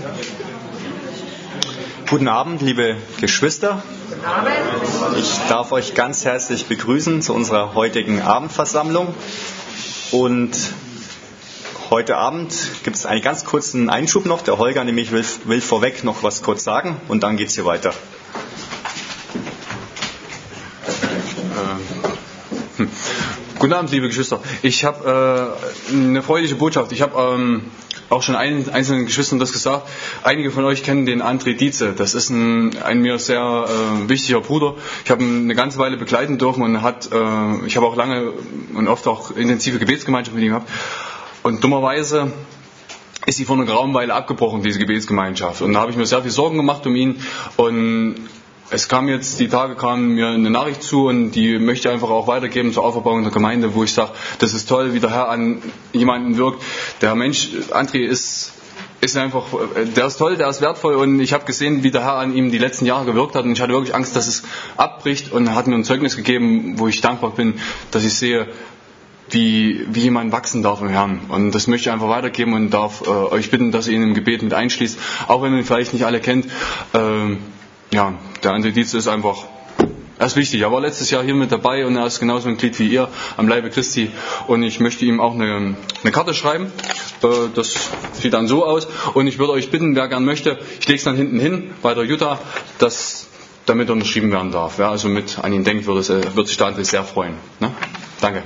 Guten Abend, liebe Geschwister. Guten Abend. Ich darf euch ganz herzlich begrüßen zu unserer heutigen Abendversammlung. Und heute Abend gibt es einen ganz kurzen Einschub noch. Der Holger nämlich will vorweg noch was kurz sagen und dann geht es hier weiter. Guten Abend, liebe Geschwister. Ich habe eine freudige Botschaft. Ich habe auch schon einzelnen Geschwistern das gesagt. Einige von euch kennen den André Dietze. Das ist ein mir sehr wichtiger Bruder. Ich habe ihn eine ganze Weile begleiten dürfen und ich habe auch lange und oft auch intensive Gebetsgemeinschaft mit ihm gehabt. Und dummerweise ist sie vor einer geraumen Weile abgebrochen, diese Gebetsgemeinschaft. Und da habe ich mir sehr viel Sorgen gemacht um ihn. Und die Tage kam mir eine Nachricht zu und die möchte ich einfach auch weitergeben zur Auferbauung der Gemeinde, wo ich sage, das ist toll, wie der Herr an jemanden wirkt. Der Mensch, André, ist einfach, der ist toll, der ist wertvoll und ich habe gesehen, wie der Herr an ihm die letzten Jahre gewirkt hat und ich hatte wirklich Angst, dass es abbricht und er hat mir ein Zeugnis gegeben, wo ich dankbar bin, dass ich sehe, wie jemand wachsen darf im Herrn. Und das möchte ich einfach weitergeben und darf euch bitten, dass ihr ihn im Gebet mit einschließt, auch wenn ihr ihn vielleicht nicht alle kennt. Der André Dietze ist einfach, er ist wichtig. Er war letztes Jahr hier mit dabei und er ist genauso ein Glied wie ihr am Leibe Christi. Und ich möchte ihm auch eine Karte schreiben. Das sieht dann so aus. Und ich würde euch bitten, wer gern möchte, ich lege es dann hinten hin bei der Jutta, damit unterschrieben werden darf. Wer also mit an ihn denkt, wird sich der André sehr freuen. Ne? Danke.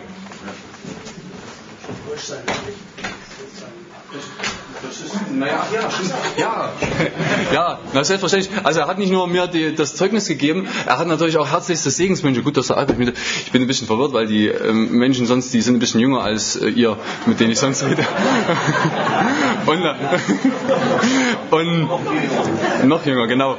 Ja, selbstverständlich. Also er hat nicht nur mir das Zeugnis gegeben, er hat natürlich auch herzlichste Segenswünsche. Gut, dass er Albert mit. Ich bin ein bisschen verwirrt, weil die Menschen sonst, die sind ein bisschen jünger als ihr, mit denen ich sonst rede. und noch jünger, genau.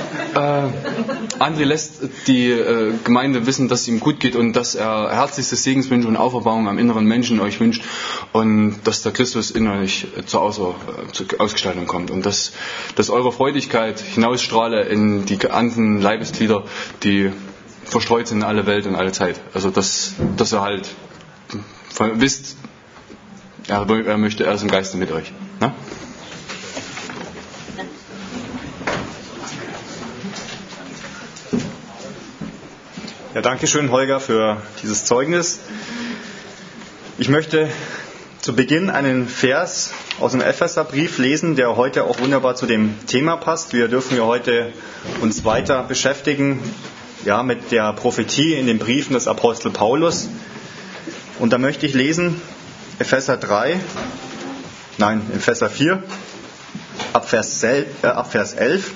André lässt die Gemeinde wissen, dass es ihm gut geht und dass er herzlichste Segenswünsche und Auferbauung am inneren Menschen euch wünscht und dass der Christus in euch zur Ausgestaltung kommt und dass eure Freudigkeit hinausstrahle in die anderen Leibesglieder, die verstreut sind in alle Welt und alle Zeit. Also dass ihr halt wisst, er ist im Geiste mit euch. Ne? Ja, danke schön, Holger, für dieses Zeugnis. Ich möchte zu Beginn einen Vers aus dem Epheserbrief lesen, der heute auch wunderbar zu dem Thema passt. Wir dürfen ja heute uns weiter beschäftigen, mit der Prophetie in den Briefen des Apostel Paulus. Und da möchte ich lesen Epheser 4, ab Vers 11.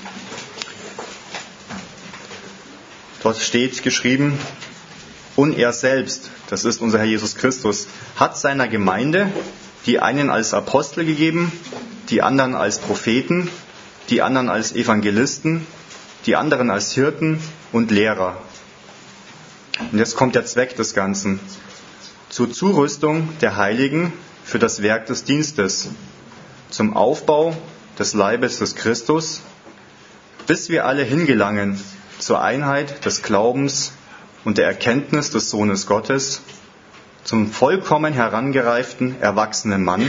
Dort steht geschrieben, und er selbst, das ist unser Herr Jesus Christus, hat seiner Gemeinde die einen als Apostel gegeben, die anderen als Propheten, die anderen als Evangelisten, die anderen als Hirten und Lehrer. Und jetzt kommt der Zweck des Ganzen. Zur Zurüstung der Heiligen für das Werk des Dienstes, zum Aufbau des Leibes des Christus, bis wir alle hingelangen zur Einheit des Glaubens und der Erkenntnis des Sohnes Gottes, zum vollkommen herangereiften, erwachsenen Mann,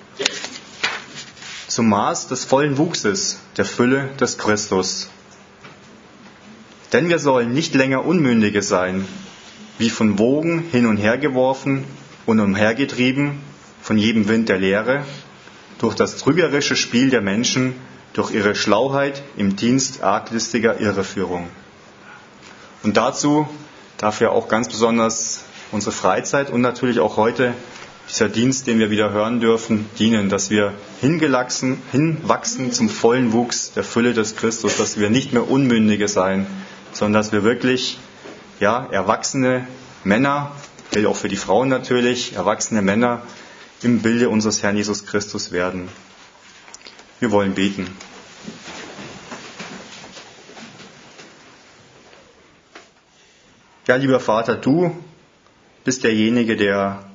zum Maß des vollen Wuchses der Fülle des Christus. Denn wir sollen nicht länger Unmündige sein, wie von Wogen hin und her geworfen und umhergetrieben von jedem Wind der Lehre, durch das trügerische Spiel der Menschen, durch ihre Schlauheit im Dienst arglistiger Irreführung. Und dazu darf ja auch ganz besonders unsere Freizeit und natürlich auch heute dieser Dienst, den wir wieder hören dürfen, dienen, dass wir hinwachsen zum vollen Wuchs der Fülle des Christus, dass wir nicht mehr Unmündige sein, sondern dass wir wirklich erwachsene Männer, gilt auch für die Frauen natürlich, erwachsene Männer im Bilde unseres Herrn Jesus Christus werden. Wir wollen beten. Ja, lieber Vater, du bist derjenige, der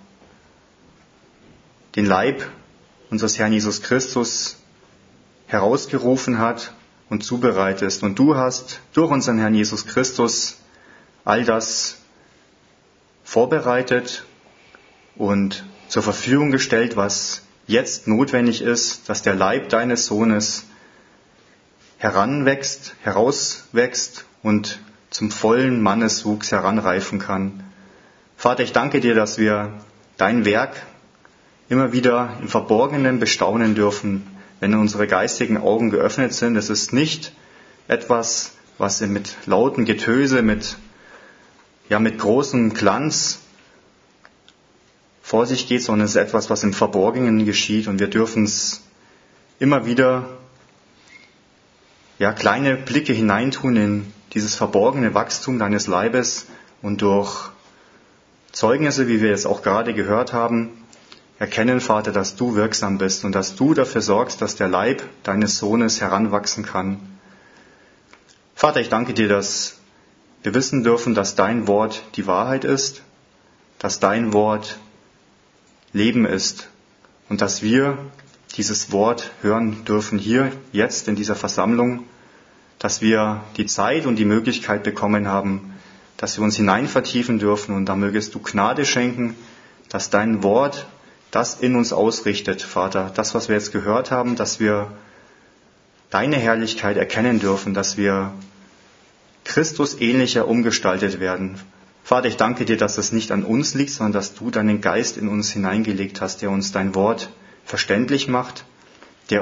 den Leib unseres Herrn Jesus Christus herausgerufen hat und zubereitest. Und du hast durch unseren Herrn Jesus Christus all das vorbereitet und zur Verfügung gestellt, was jetzt notwendig ist, dass der Leib deines Sohnes herauswächst und zum vollen Manneswuchs heranreifen kann. Vater, ich danke dir, dass wir dein Werk immer wieder im Verborgenen bestaunen dürfen, wenn unsere geistigen Augen geöffnet sind. Es ist nicht etwas, was mit lauten Getöse, mit großem Glanz vor sich geht, sondern es ist etwas, was im Verborgenen geschieht. Und wir dürfen es immer wieder kleine Blicke hineintun in dieses verborgene Wachstum deines Leibes und durch Zeugnisse, wie wir es auch gerade gehört haben, erkennen, Vater, dass du wirksam bist und dass du dafür sorgst, dass der Leib deines Sohnes heranwachsen kann. Vater, ich danke dir, dass wir wissen dürfen, dass dein Wort die Wahrheit ist, dass dein Wort Leben ist und dass wir dieses Wort hören dürfen hier, jetzt in dieser Versammlung, dass wir die Zeit und die Möglichkeit bekommen haben, dass wir uns hineinvertiefen dürfen und da mögest du Gnade schenken, dass dein Wort das in uns ausrichtet, Vater, das, was wir jetzt gehört haben, dass wir deine Herrlichkeit erkennen dürfen, dass wir Christus ähnlicher umgestaltet werden. Vater, ich danke dir, dass es nicht an uns liegt, sondern dass du deinen Geist in uns hineingelegt hast, der uns dein Wort verständlich macht, der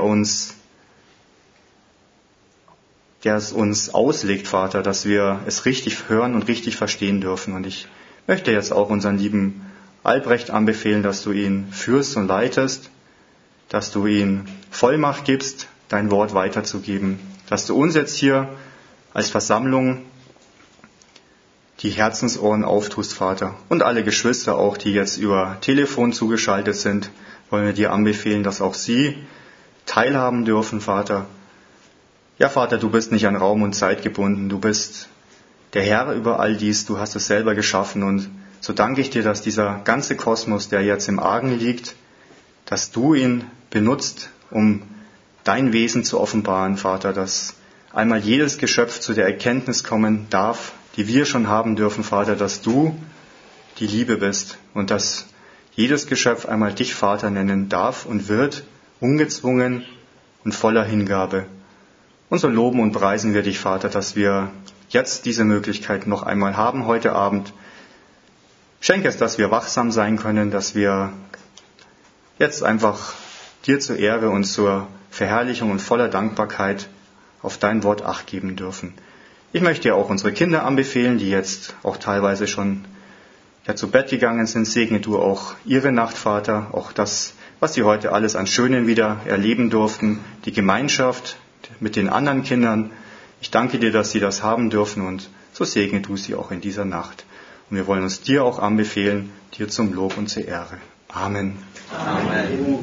es uns auslegt, Vater, dass wir es richtig hören und richtig verstehen dürfen. Und ich möchte jetzt auch unseren lieben Albrecht anbefehlen, dass du ihn führst und leitest, dass du ihm Vollmacht gibst, dein Wort weiterzugeben, dass du uns jetzt hier als Versammlung die Herzensohren auftust, Vater. Und alle Geschwister auch, die jetzt über Telefon zugeschaltet sind, wollen wir dir anbefehlen, dass auch sie teilhaben dürfen, Vater. Ja, Vater, du bist nicht an Raum und Zeit gebunden. Du bist der Herr über all dies. Du hast es selber geschaffen. Und so danke ich dir, dass dieser ganze Kosmos, der jetzt im Argen liegt, dass du ihn benutzt, um dein Wesen zu offenbaren, Vater, dass einmal jedes Geschöpf zu der Erkenntnis kommen darf, die wir schon haben dürfen, Vater, dass du die Liebe bist und dass jedes Geschöpf einmal dich Vater nennen darf und wird, ungezwungen und voller Hingabe. Und so loben und preisen wir dich, Vater, dass wir jetzt diese Möglichkeit noch einmal haben heute Abend. Schenke es, dass wir wachsam sein können, dass wir jetzt einfach dir zur Ehre und zur Verherrlichung und voller Dankbarkeit auf dein Wort Acht geben dürfen. Ich möchte dir auch unsere Kinder anbefehlen, die jetzt auch teilweise schon zu Bett gegangen sind. Segne du auch ihre Nacht, Vater, auch das, was sie heute alles an Schönen wieder erleben durften, die Gemeinschaft mit den anderen Kindern. Ich danke dir, dass sie das haben dürfen und so segne du sie auch in dieser Nacht. Und wir wollen uns dir auch anbefehlen, dir zum Lob und zur Ehre. Amen. Amen.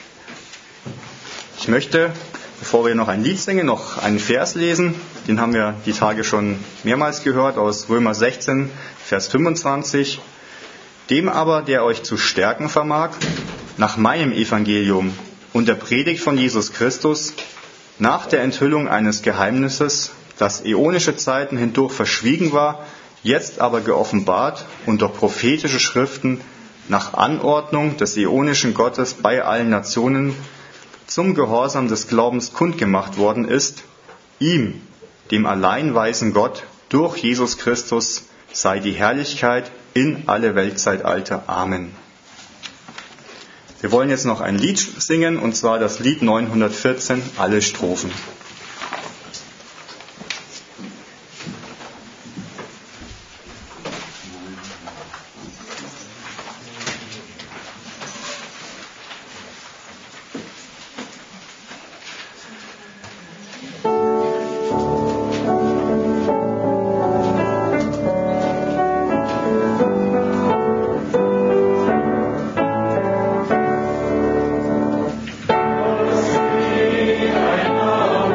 Ich möchte, bevor wir noch ein Lied singen, noch einen Vers lesen. Den haben wir die Tage schon mehrmals gehört aus Römer 16, Vers 25. Dem aber, der euch zu stärken vermag, nach meinem Evangelium und der Predigt von Jesus Christus, nach der Enthüllung eines Geheimnisses, das äonische Zeiten hindurch verschwiegen war, jetzt aber geoffenbart und durch prophetische Schriften nach Anordnung des äonischen Gottes bei allen Nationen zum Gehorsam des Glaubens kundgemacht worden ist, ihm, dem allein weisen Gott, durch Jesus Christus sei die Herrlichkeit in alle Weltzeitalter. Amen. Wir wollen jetzt noch ein Lied singen, und zwar das Lied 914, alle Strophen. I know.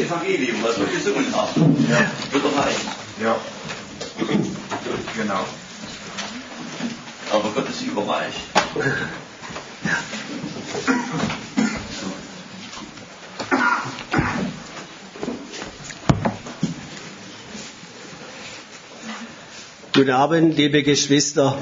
Evangelium, was wir gesungen haben. Ja. Wird doch reichen. Ja. Genau. Aber Gott ist überreich. Guten Abend, liebe Geschwister.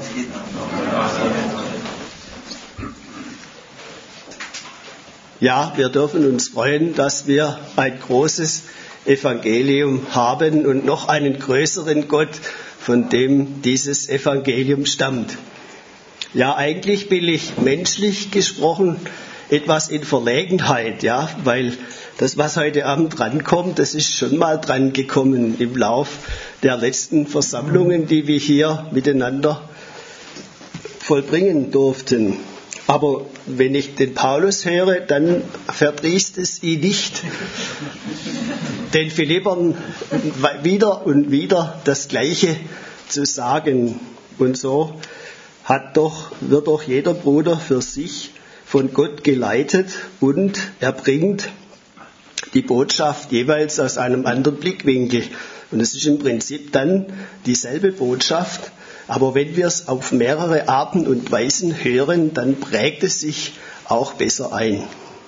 Ja, wir dürfen uns freuen, dass wir ein großes Evangelium haben und noch einen größeren Gott, von dem dieses Evangelium stammt. Ja, eigentlich bin ich menschlich gesprochen etwas in Verlegenheit, ja, weil das, was heute Abend drankommt, das ist schon mal dran gekommen im Lauf der letzten Versammlungen, die wir hier miteinander vollbringen durften. Aber wenn ich den Paulus höre, dann verdrießt es ihn nicht, den Philippern wieder und wieder das Gleiche zu sagen. Und so wird doch jeder Bruder für sich von Gott geleitet und er bringt die Botschaft jeweils aus einem anderen Blickwinkel. Und es ist im Prinzip dann dieselbe Botschaft, aber wenn wir es auf mehrere Arten und Weisen hören, dann prägt es sich auch besser ein.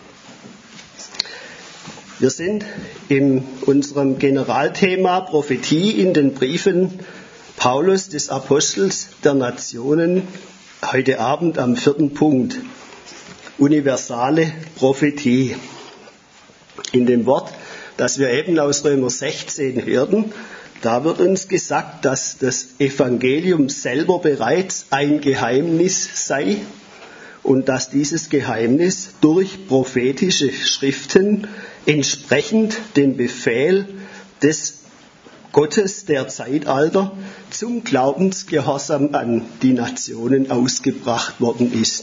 Wir sind in unserem Generalthema Prophetie in den Briefen Paulus des Apostels der Nationen heute Abend am 4. Punkt. Universale Prophetie. In dem Wort, das wir eben aus Römer 16 hörten, da wird uns gesagt, dass das Evangelium selber bereits ein Geheimnis sei und dass dieses Geheimnis durch prophetische Schriften entsprechend dem Befehl des Gottes der Zeitalter zum Glaubensgehorsam an die Nationen ausgebracht worden ist.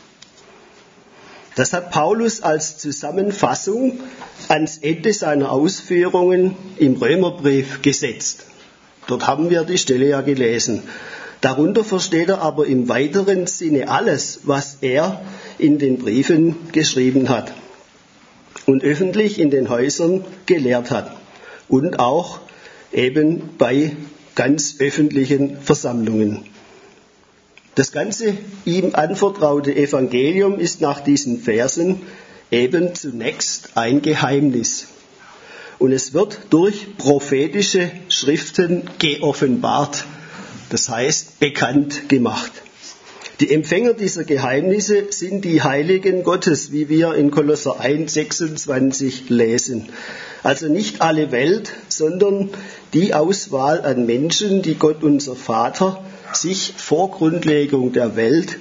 Das hat Paulus als Zusammenfassung ans Ende seiner Ausführungen im Römerbrief gesetzt. Dort haben wir die Stelle ja gelesen. Darunter versteht er aber im weiteren Sinne alles, was er in den Briefen geschrieben hat und öffentlich in den Häusern gelehrt hat und auch eben bei ganz öffentlichen Versammlungen. Das ganze ihm anvertraute Evangelium ist nach diesen Versen eben zunächst ein Geheimnis. Und es wird durch prophetische Schriften geoffenbart, das heißt bekannt gemacht. Die Empfänger dieser Geheimnisse sind die Heiligen Gottes, wie wir in Kolosser 1,26 lesen. Also nicht alle Welt, sondern die Auswahl an Menschen, die Gott unser Vater sich vor Grundlegung der Welt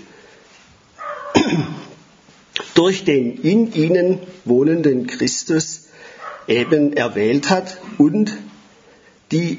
durch den in ihnen wohnenden Christus eben erwählt hat und diese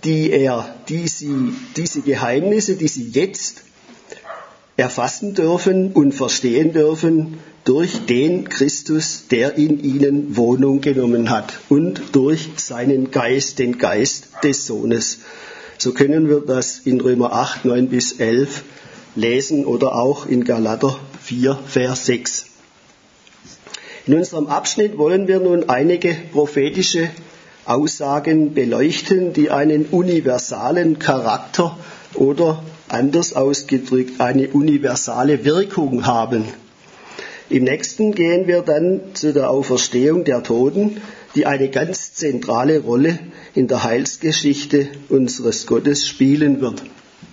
Geheimnisse, die sie jetzt erfassen dürfen und verstehen dürfen durch den Christus, der in ihnen Wohnung genommen hat und durch seinen Geist, den Geist des Sohnes. So können wir das in Römer 8, 9 bis 11 lesen oder auch in Galater 4, Vers 6. In unserem Abschnitt wollen wir nun einige prophetische Aussagen beleuchten, die einen universalen Charakter oder anders ausgedrückt eine universale Wirkung haben. Im nächsten gehen wir dann zu der Auferstehung der Toten, die eine ganz zentrale Rolle in der Heilsgeschichte unseres Gottes spielen wird.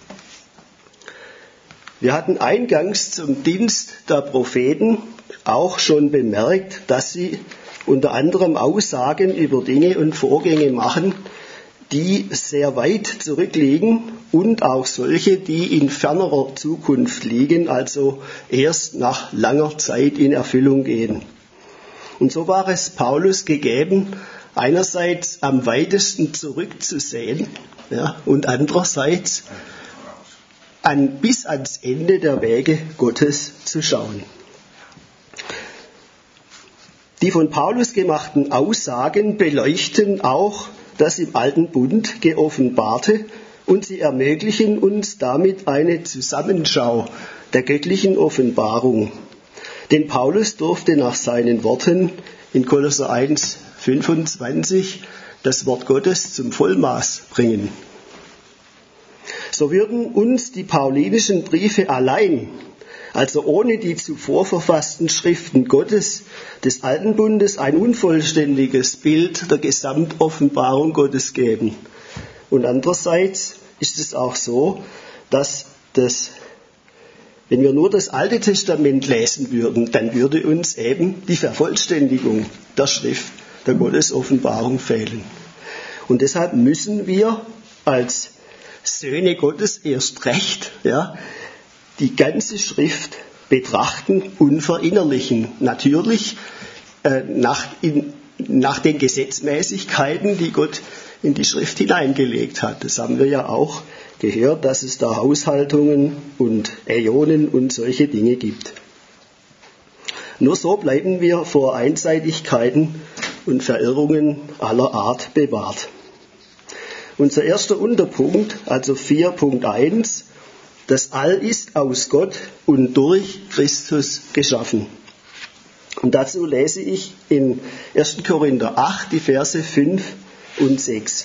Wir hatten eingangs zum Dienst der Propheten auch schon bemerkt, dass sie unter anderem Aussagen über Dinge und Vorgänge machen, die sehr weit zurückliegen und auch solche, die in fernerer Zukunft liegen, also erst nach langer Zeit in Erfüllung gehen. Und so war es Paulus gegeben, einerseits am weitesten zurückzusehen, ja, und andererseits bis ans Ende der Wege Gottes zu schauen. Die von Paulus gemachten Aussagen beleuchten auch das im Alten Bund Geoffenbarte und sie ermöglichen uns damit eine Zusammenschau der göttlichen Offenbarung. Denn Paulus durfte nach seinen Worten in Kolosser 1, 25 das Wort Gottes zum Vollmaß bringen. So würden uns die paulinischen Briefe allein, also ohne die zuvor verfassten Schriften Gottes des Alten Bundes, ein unvollständiges Bild der Gesamtoffenbarung Gottes geben. Und andererseits ist es auch so, dass wenn wir nur das Alte Testament lesen würden, dann würde uns eben die Vervollständigung der Schrift, der Gottesoffenbarung fehlen. Und deshalb müssen wir als Söhne Gottes erst recht die ganze Schrift betrachten und verinnerlichen. Natürlich nach den Gesetzmäßigkeiten, die Gott in die Schrift hineingelegt hat. Das haben wir ja auch gehört, dass es da Haushaltungen und Äonen und solche Dinge gibt. Nur so bleiben wir vor Einseitigkeiten und Verirrungen aller Art bewahrt. Unser erster Unterpunkt, also 4.1, das All ist aus Gott und durch Christus geschaffen. Und dazu lese ich in 1. Korinther 8 die Verse 5 und 6.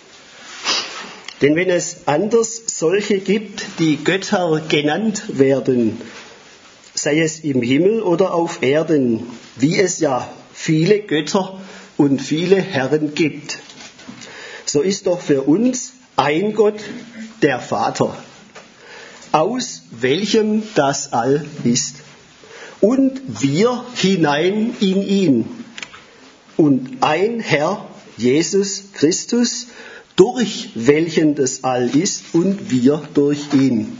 Denn wenn es anders solche gibt, die Götter genannt werden, sei es im Himmel oder auf Erden, wie es ja viele Götter und viele Herren gibt, so ist doch für uns ein Gott, der Vater, aus welchem das All ist, und wir hinein in ihn, und ein Herr, Jesus Christus, durch welchen das All ist und wir durch ihn.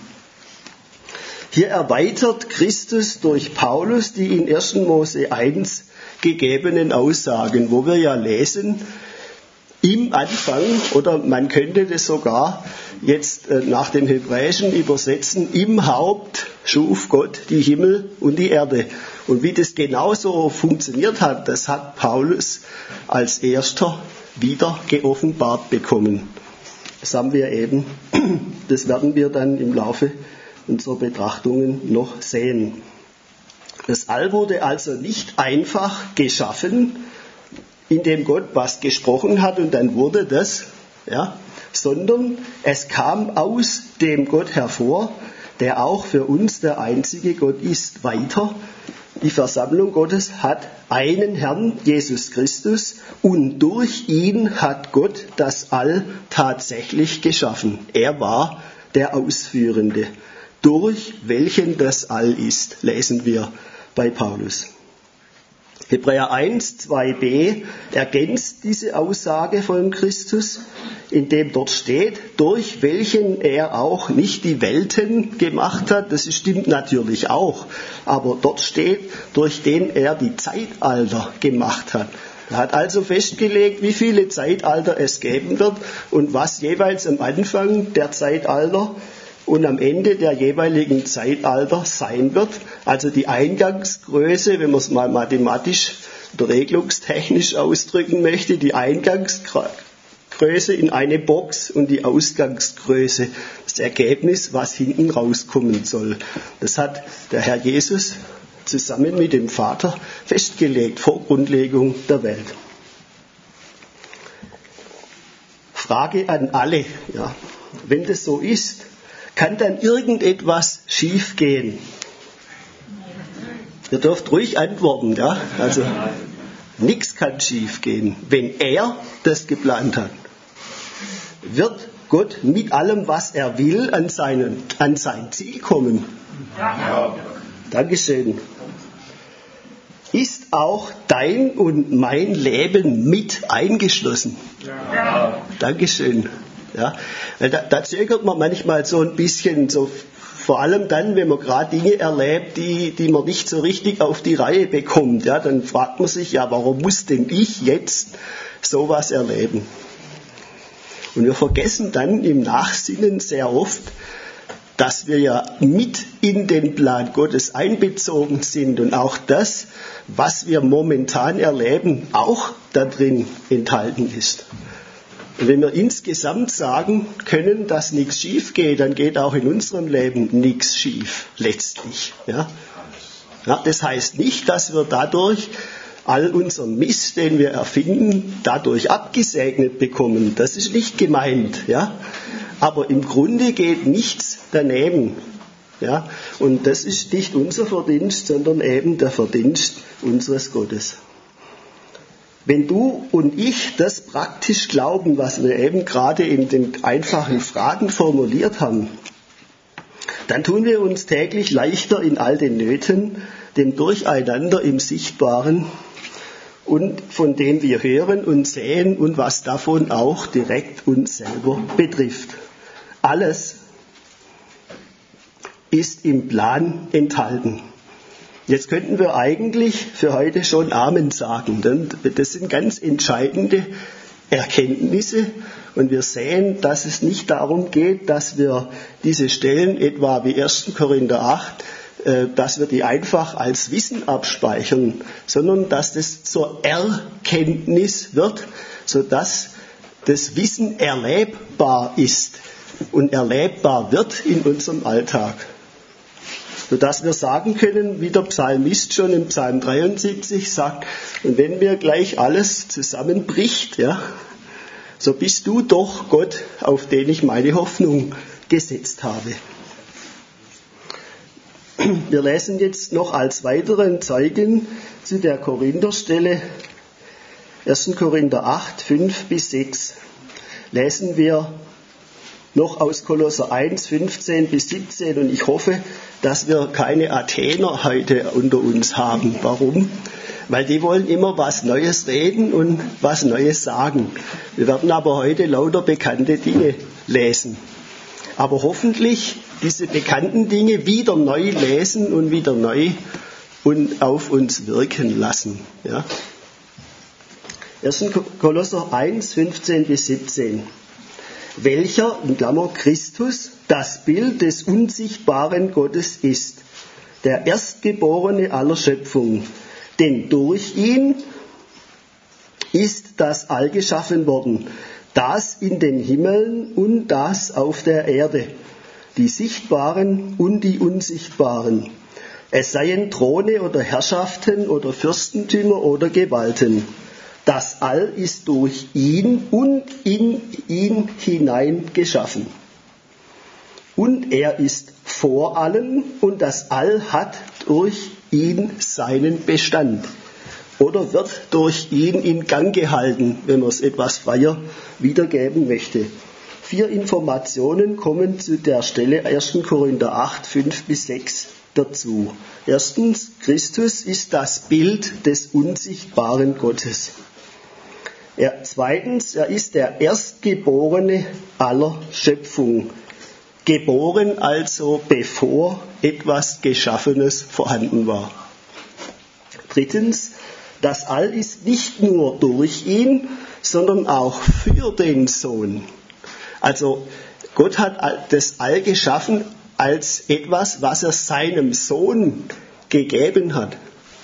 Hier erweitert Christus durch Paulus die in 1. Mose 1 gegebenen Aussagen, wo wir ja lesen, im Anfang, oder man könnte das sogar jetzt nach dem Hebräischen übersetzen, im Haupt schuf Gott die Himmel und die Erde. Und wie das genauso funktioniert hat, das hat Paulus als erster wieder geoffenbart bekommen. Das haben wir eben, das werden wir dann im Laufe unserer Betrachtungen noch sehen. Das All wurde also nicht einfach geschaffen, indem Gott was gesprochen hat und dann wurde das, sondern es kam aus dem Gott hervor, der auch für uns der einzige Gott ist. Weiter, die Versammlung Gottes hat einen Herrn, Jesus Christus, und durch ihn hat Gott das All tatsächlich geschaffen. Er war der Ausführende, durch welchen das All ist, lesen wir bei Paulus. Hebräer 1, 2b ergänzt diese Aussage von Christus, indem dort steht, durch welchen er auch nicht die Welten gemacht hat. Das stimmt natürlich auch, aber dort steht, durch den er die Zeitalter gemacht hat. Er hat also festgelegt, wie viele Zeitalter es geben wird und was jeweils am Anfang der Zeitalter und am Ende der jeweiligen Zeitalter sein wird. Also die Eingangsgröße, wenn man es mal mathematisch oder regelungstechnisch ausdrücken möchte, die Eingangsgröße in eine Box und die Ausgangsgröße, das Ergebnis, was hinten rauskommen soll. Das hat der Herr Jesus zusammen mit dem Vater festgelegt vor Grundlegung der Welt. Frage an alle, wenn das so ist, kann dann irgendetwas schiefgehen? Ihr dürft ruhig antworten, Also nichts kann schiefgehen, wenn er das geplant hat. Wird Gott mit allem, was er will, an sein Ziel kommen? Ja. Dankeschön. Ist auch dein und mein Leben mit eingeschlossen? Ja. Dankeschön. Weil da zögert man manchmal so ein bisschen, so vor allem dann, wenn man gerade Dinge erlebt, die man nicht so richtig auf die Reihe bekommt. Dann fragt man sich, warum muss denn ich jetzt sowas erleben? Und wir vergessen dann im Nachsinnen sehr oft, dass wir ja mit in den Plan Gottes einbezogen sind und auch das, was wir momentan erleben, auch da drin enthalten ist. Und wenn wir insgesamt sagen können, dass nichts schief geht, dann geht auch in unserem Leben nichts schief, letztlich. Das heißt nicht, dass wir dadurch all unseren Mist, den wir erfinden, dadurch abgesegnet bekommen. Das ist nicht gemeint, ja. Aber im Grunde geht nichts daneben, ja. Und das ist nicht unser Verdienst, sondern eben der Verdienst unseres Gottes. Wenn du und ich das praktisch glauben, was wir eben gerade in den einfachen Fragen formuliert haben, dann tun wir uns täglich leichter in all den Nöten, dem Durcheinander im Sichtbaren und von dem wir hören und sehen und was davon auch direkt uns selber betrifft. Alles ist im Plan enthalten. Jetzt könnten wir eigentlich für heute schon Amen sagen, denn das sind ganz entscheidende Erkenntnisse und wir sehen, dass es nicht darum geht, dass wir diese Stellen etwa wie 1. Korinther 8, dass wir die einfach als Wissen abspeichern, sondern dass das zur Erkenntnis wird, sodass das Wissen erlebbar ist und erlebbar wird in unserem Alltag. Sodass wir sagen können, wie der Psalmist schon im Psalm 73 sagt, und wenn mir gleich alles zusammenbricht, ja, so bist du doch Gott, auf den ich meine Hoffnung gesetzt habe. Wir lesen jetzt noch als weiteren Zeugen zu der Korintherstelle 1. Korinther 8, 5 bis 6. Lesen wir noch aus Kolosser 1, 15 bis 17 und ich hoffe, dass wir keine Athener heute unter uns haben. Warum? Weil die wollen immer was Neues reden und was Neues sagen. Wir werden aber heute lauter bekannte Dinge lesen. Aber hoffentlich diese bekannten Dinge wieder neu lesen und wieder neu und auf uns wirken lassen. Ja? 1. Kolosser 1, 15 bis 17. Welcher, in Klammer Christus, das Bild des unsichtbaren Gottes ist, der Erstgeborene aller Schöpfung. Denn durch ihn ist das All geschaffen worden, das in den Himmeln und das auf der Erde, die Sichtbaren und die Unsichtbaren. Es seien Throne oder Herrschaften oder Fürstentümer oder Gewalten. Das All ist durch ihn und in ihn hinein geschaffen. Und er ist vor allem und das All hat durch ihn seinen Bestand oder wird durch ihn in Gang gehalten, wenn man es etwas freier wiedergeben möchte. 4 Informationen kommen zu der Stelle 1. Korinther 8, 5 bis 6 dazu. Erstens, Christus ist das Bild des unsichtbaren Gottes. Zweitens, er ist der Erstgeborene aller Schöpfung. Geboren also, bevor etwas Geschaffenes vorhanden war. Drittens, das All ist nicht nur durch ihn, sondern auch für den Sohn. Also Gott hat das All geschaffen als etwas, was er seinem Sohn gegeben hat.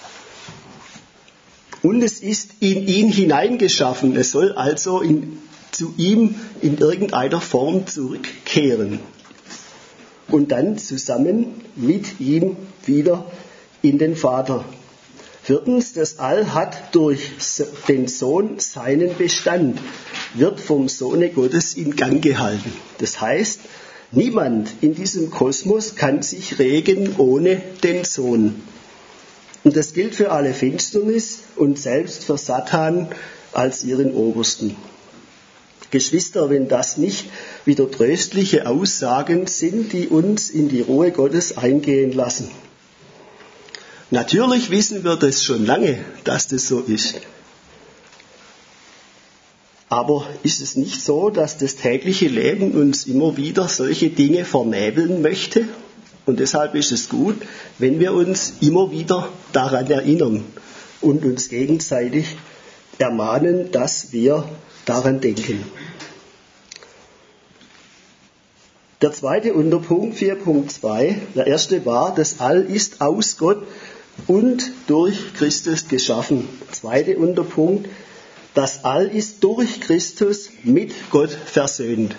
Und es ist in ihn hineingeschaffen. Es soll also zu ihm in irgendeiner Form zurückkehren. Und dann zusammen mit ihm wieder in den Vater. Viertens, das All hat durch den Sohn seinen Bestand, wird vom Sohne Gottes in Gang gehalten. Das heißt, niemand in diesem Kosmos kann sich regen ohne den Sohn. Und das gilt für alle Finsternis und selbst für Satan als ihren Obersten. Geschwister, wenn das nicht wieder tröstliche Aussagen sind, die uns in die Ruhe Gottes eingehen lassen. Natürlich wissen wir das schon lange, dass das so ist. Aber ist es nicht so, dass das tägliche Leben uns immer wieder solche Dinge vernebeln möchte? Und deshalb ist es gut, wenn wir uns immer wieder daran erinnern und uns gegenseitig ermahnen, dass wir daran denken. Der zweite Unterpunkt, 4.2, der erste war, das All ist aus Gott und durch Christus geschaffen. Zweiter Unterpunkt, das All ist durch Christus mit Gott versöhnt.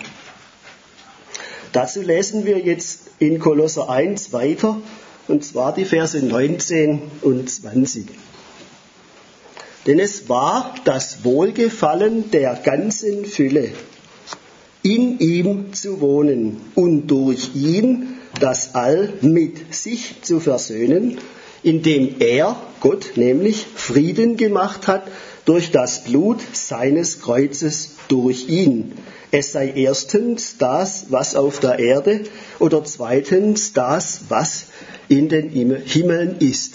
Dazu lesen wir jetzt in Kolosser 1 weiter, und zwar die Verse 19 und 20. Denn es war das Wohlgefallen der ganzen Fülle, in ihm zu wohnen und durch ihn das All mit sich zu versöhnen, indem er, Gott nämlich, Frieden gemacht hat durch das Blut seines Kreuzes durch ihn. Es sei erstens das, was auf der Erde, oder zweitens das, was in den Himmeln ist.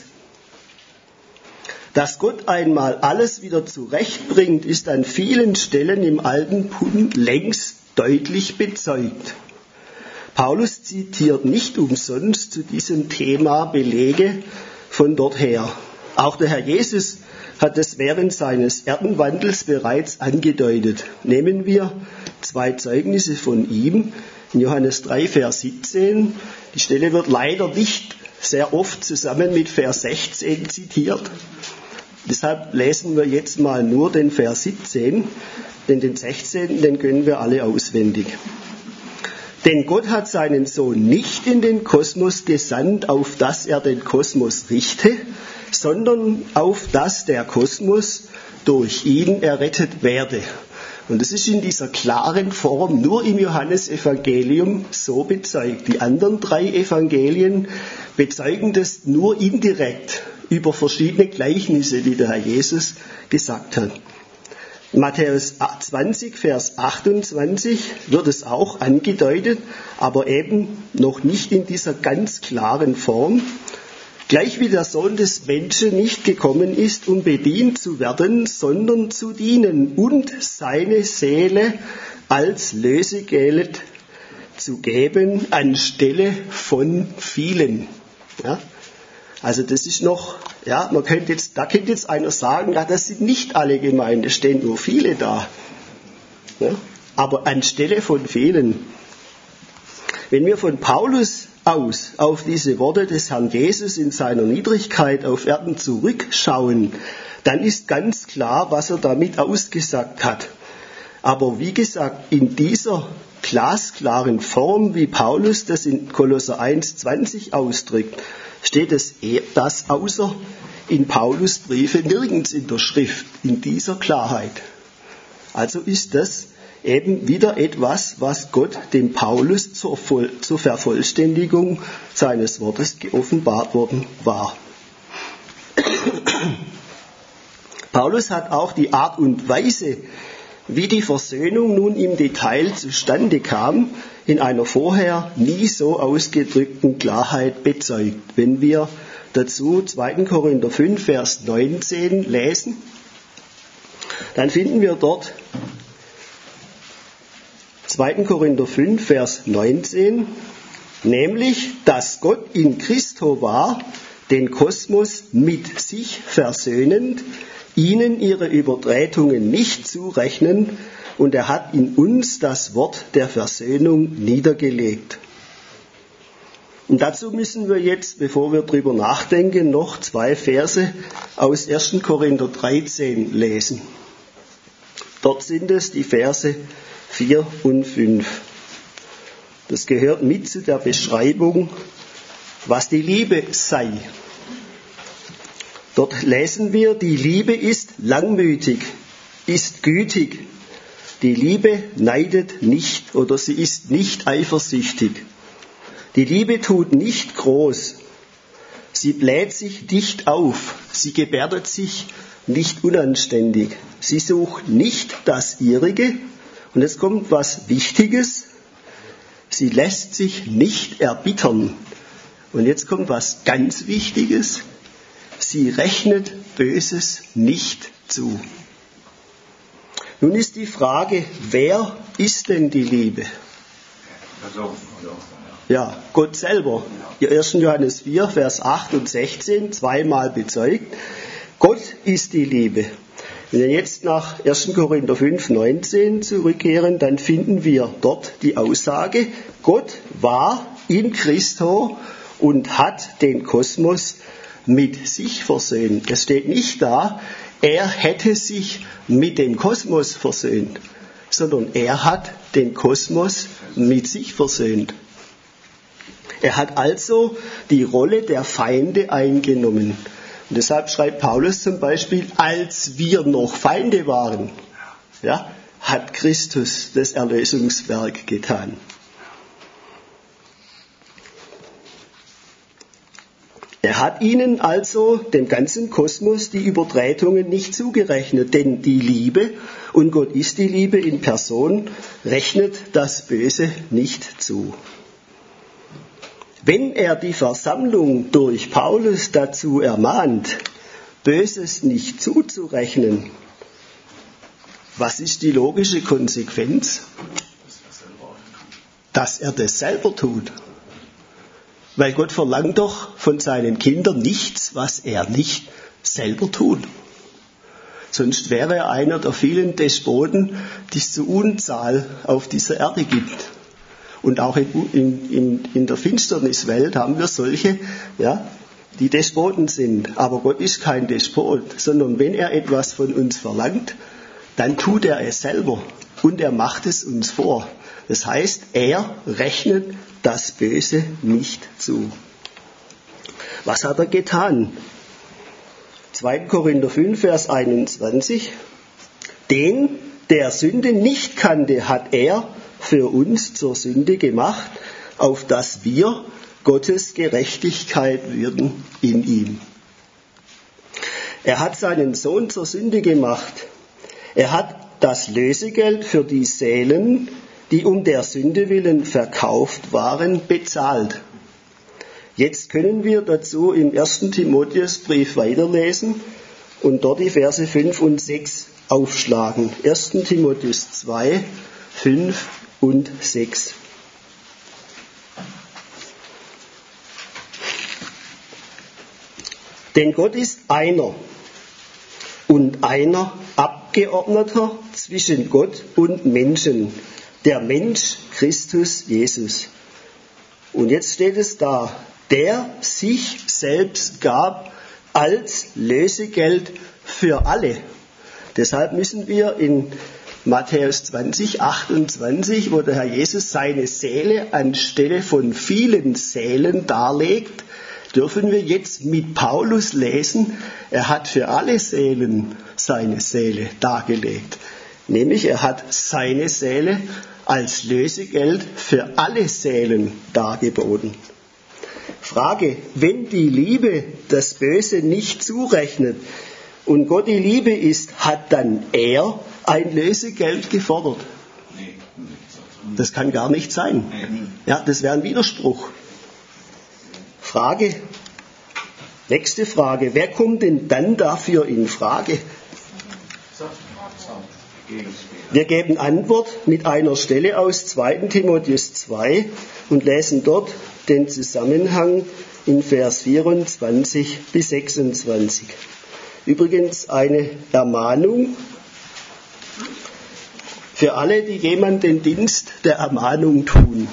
Dass Gott einmal alles wieder zurechtbringt, ist an vielen Stellen im Alten Bund längst deutlich bezeugt. Paulus zitiert nicht umsonst zu diesem Thema Belege von dort her. Auch der Herr Jesus hat es während seines Erdenwandels bereits angedeutet. Nehmen wir 2 Zeugnisse von ihm. In Johannes 3, Vers 17. Die Stelle wird leider nicht sehr oft zusammen mit Vers 16 zitiert. Deshalb lesen wir jetzt mal nur den Vers 17, denn den 16. den können wir alle auswendig. Denn Gott hat seinen Sohn nicht in den Kosmos gesandt, auf dass er den Kosmos richte, sondern auf dass der Kosmos durch ihn errettet werde. Und das ist in dieser klaren Form nur im Johannesevangelium so bezeugt. Die anderen 3 Evangelien bezeugen das nur indirekt über verschiedene Gleichnisse, die der Herr Jesus gesagt hat. In Matthäus 20, Vers 28 wird es auch angedeutet, aber eben noch nicht in dieser ganz klaren Form. Gleich wie der Sohn des Menschen nicht gekommen ist, um bedient zu werden, sondern zu dienen und seine Seele als Lösegeld zu geben anstelle von vielen. Ja? Also das ist noch, ja, da könnte jetzt einer sagen, ja, das sind nicht alle gemeint, es stehen nur viele da. Ja? Aber anstelle von vielen. Wenn wir von Paulus aus auf diese Worte des Herrn Jesus in seiner Niedrigkeit auf Erden zurückschauen, dann ist ganz klar, was er damit ausgesagt hat. Aber wie gesagt, in dieser glasklaren Form, wie Paulus das in Kolosser 1,20 ausdrückt, steht das außer in Paulus Briefe nirgends in der Schrift, in dieser Klarheit. Also ist das eben wieder etwas, was Gott dem Paulus zur Vervollständigung seines Wortes geoffenbart worden war. Paulus hat auch die Art und Weise, wie die Versöhnung nun im Detail zustande kam, in einer vorher nie so ausgedrückten Klarheit bezeugt. Wenn wir dazu 2. Korinther 5, Vers 19 lesen, dann finden wir dort 2. Korinther 5, Vers 19, nämlich, dass Gott in Christo war, den Kosmos mit sich versöhnend, ihnen ihre Übertretungen nicht zurechnend, und er hat in uns das Wort der Versöhnung niedergelegt. Und dazu müssen wir jetzt, bevor wir drüber nachdenken, noch 2 Verse aus 1. Korinther 13 lesen. Dort sind es die Verse 4 und 5. Das gehört mit zu der Beschreibung, was die Liebe sei. Dort lesen wir, die Liebe ist langmütig, ist gütig. Die Liebe neidet nicht oder sie ist nicht eifersüchtig. Die Liebe tut nicht groß. Sie bläht sich nicht auf. Sie gebärdet sich nicht unanständig. Sie sucht nicht das Ihrige. Und jetzt kommt was Wichtiges. Sie lässt sich nicht erbittern. Und jetzt kommt was ganz Wichtiges. Sie rechnet Böses nicht zu. Nun ist die Frage, wer ist denn die Liebe? Ja, Gott selber. 1. Johannes 4, Vers 8 und 16, zweimal bezeugt. Gott ist die Liebe. Wenn wir jetzt nach 1. Korinther 5, 19 zurückkehren, dann finden wir dort die Aussage, Gott war in Christo und hat den Kosmos mit sich versöhnt. Es steht nicht da, er hätte sich mit dem Kosmos versöhnt, sondern er hat den Kosmos mit sich versöhnt. Er hat also die Rolle der Feinde eingenommen. Und deshalb schreibt Paulus zum Beispiel, als wir noch Feinde waren, ja, hat Christus das Erlösungswerk getan. Er hat ihnen also, dem ganzen Kosmos, die Übertretungen nicht zugerechnet, denn die Liebe, und Gott ist die Liebe in Person, rechnet das Böse nicht zu. Wenn er die Versammlung durch Paulus dazu ermahnt, Böses nicht zuzurechnen, was ist die logische Konsequenz? Dass er das selber tut. Weil Gott verlangt doch von seinen Kindern nichts, was er nicht selber tut. Sonst wäre er einer der vielen Despoten, die es zur Unzahl auf dieser Erde gibt. Und auch in der Finsterniswelt haben wir solche, ja, die Despoten sind. Aber Gott ist kein Despot, sondern wenn er etwas von uns verlangt, dann tut er es selber und er macht es uns vor. Das heißt, er rechnet das Böse nicht zu. Was hat er getan? 2. Korinther 5, Vers 21. Den, der Sünde nicht kannte, hat er für uns zur Sünde gemacht, auf dass wir Gottes Gerechtigkeit würden in ihm. Er hat seinen Sohn zur Sünde gemacht. Er hat das Lösegeld für die Seelen, die um der Sünde willen verkauft waren, bezahlt. Jetzt können wir dazu im 1. Timotheusbrief weiterlesen und dort die Verse 5 und 6 aufschlagen. 1. Timotheus 2, 5 und 6. Denn Gott ist einer und einer Abgeordneter zwischen Gott und Menschen, der Mensch Christus Jesus. Und jetzt steht es da, der sich selbst gab als Lösegeld für alle. Deshalb müssen wir in Matthäus 20, 28, wo der Herr Jesus seine Seele anstelle von vielen Seelen darlegt, dürfen wir jetzt mit Paulus lesen, er hat für alle Seelen seine Seele dargelegt. Nämlich er hat seine Seele als Lösegeld für alle Seelen dargeboten. Frage, wenn die Liebe das Böse nicht zurechnet und Gott die Liebe ist, hat dann er ein Lösegeld gefordert? Das kann gar nicht sein. Ja, das wäre ein Widerspruch. Frage, nächste Frage, wer kommt denn dann dafür in Frage? Wir geben Antwort mit einer Stelle aus 2. Timotheus 2 und lesen dort den Zusammenhang in Vers 24 bis 26. Übrigens eine Ermahnung für alle, die jemand den Dienst der Ermahnung tun.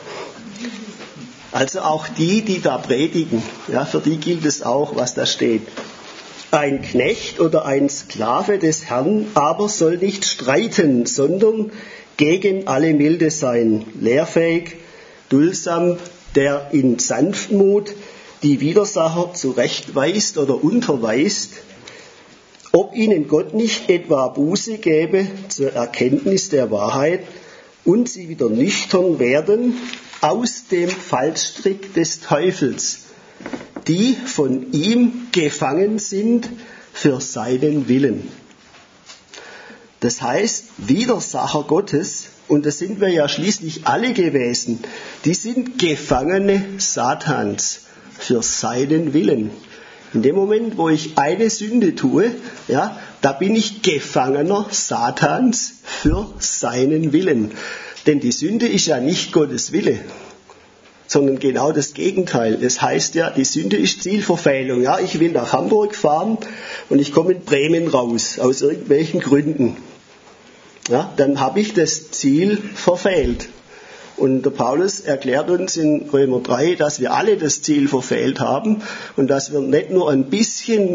Also auch die da predigen, ja, für die gilt es auch, was da steht. Ein Knecht oder ein Sklave des Herrn aber soll nicht streiten, sondern gegen alle milde sein, lehrfähig, duldsam, der in Sanftmut die Widersacher zurechtweist oder unterweist, ob ihnen Gott nicht etwa Buße gäbe zur Erkenntnis der Wahrheit und sie wieder nüchtern werden aus dem Fallstrick des Teufels, die von ihm gefangen sind für seinen Willen. Das heißt, Widersacher Gottes, und das sind wir ja schließlich alle gewesen, die sind Gefangene Satans für seinen Willen. In dem Moment, wo ich eine Sünde tue, ja, da bin ich Gefangener Satans für seinen Willen. Denn die Sünde ist ja nicht Gottes Wille, sondern genau das Gegenteil. Es heißt ja, die Sünde ist Zielverfehlung. Ja, ich will nach Hamburg fahren und ich komme in Bremen raus, aus irgendwelchen Gründen. Ja, dann habe ich das Ziel verfehlt. Und der Paulus erklärt uns in Römer 3, dass wir alle das Ziel verfehlt haben und dass wir nicht nur ein bisschen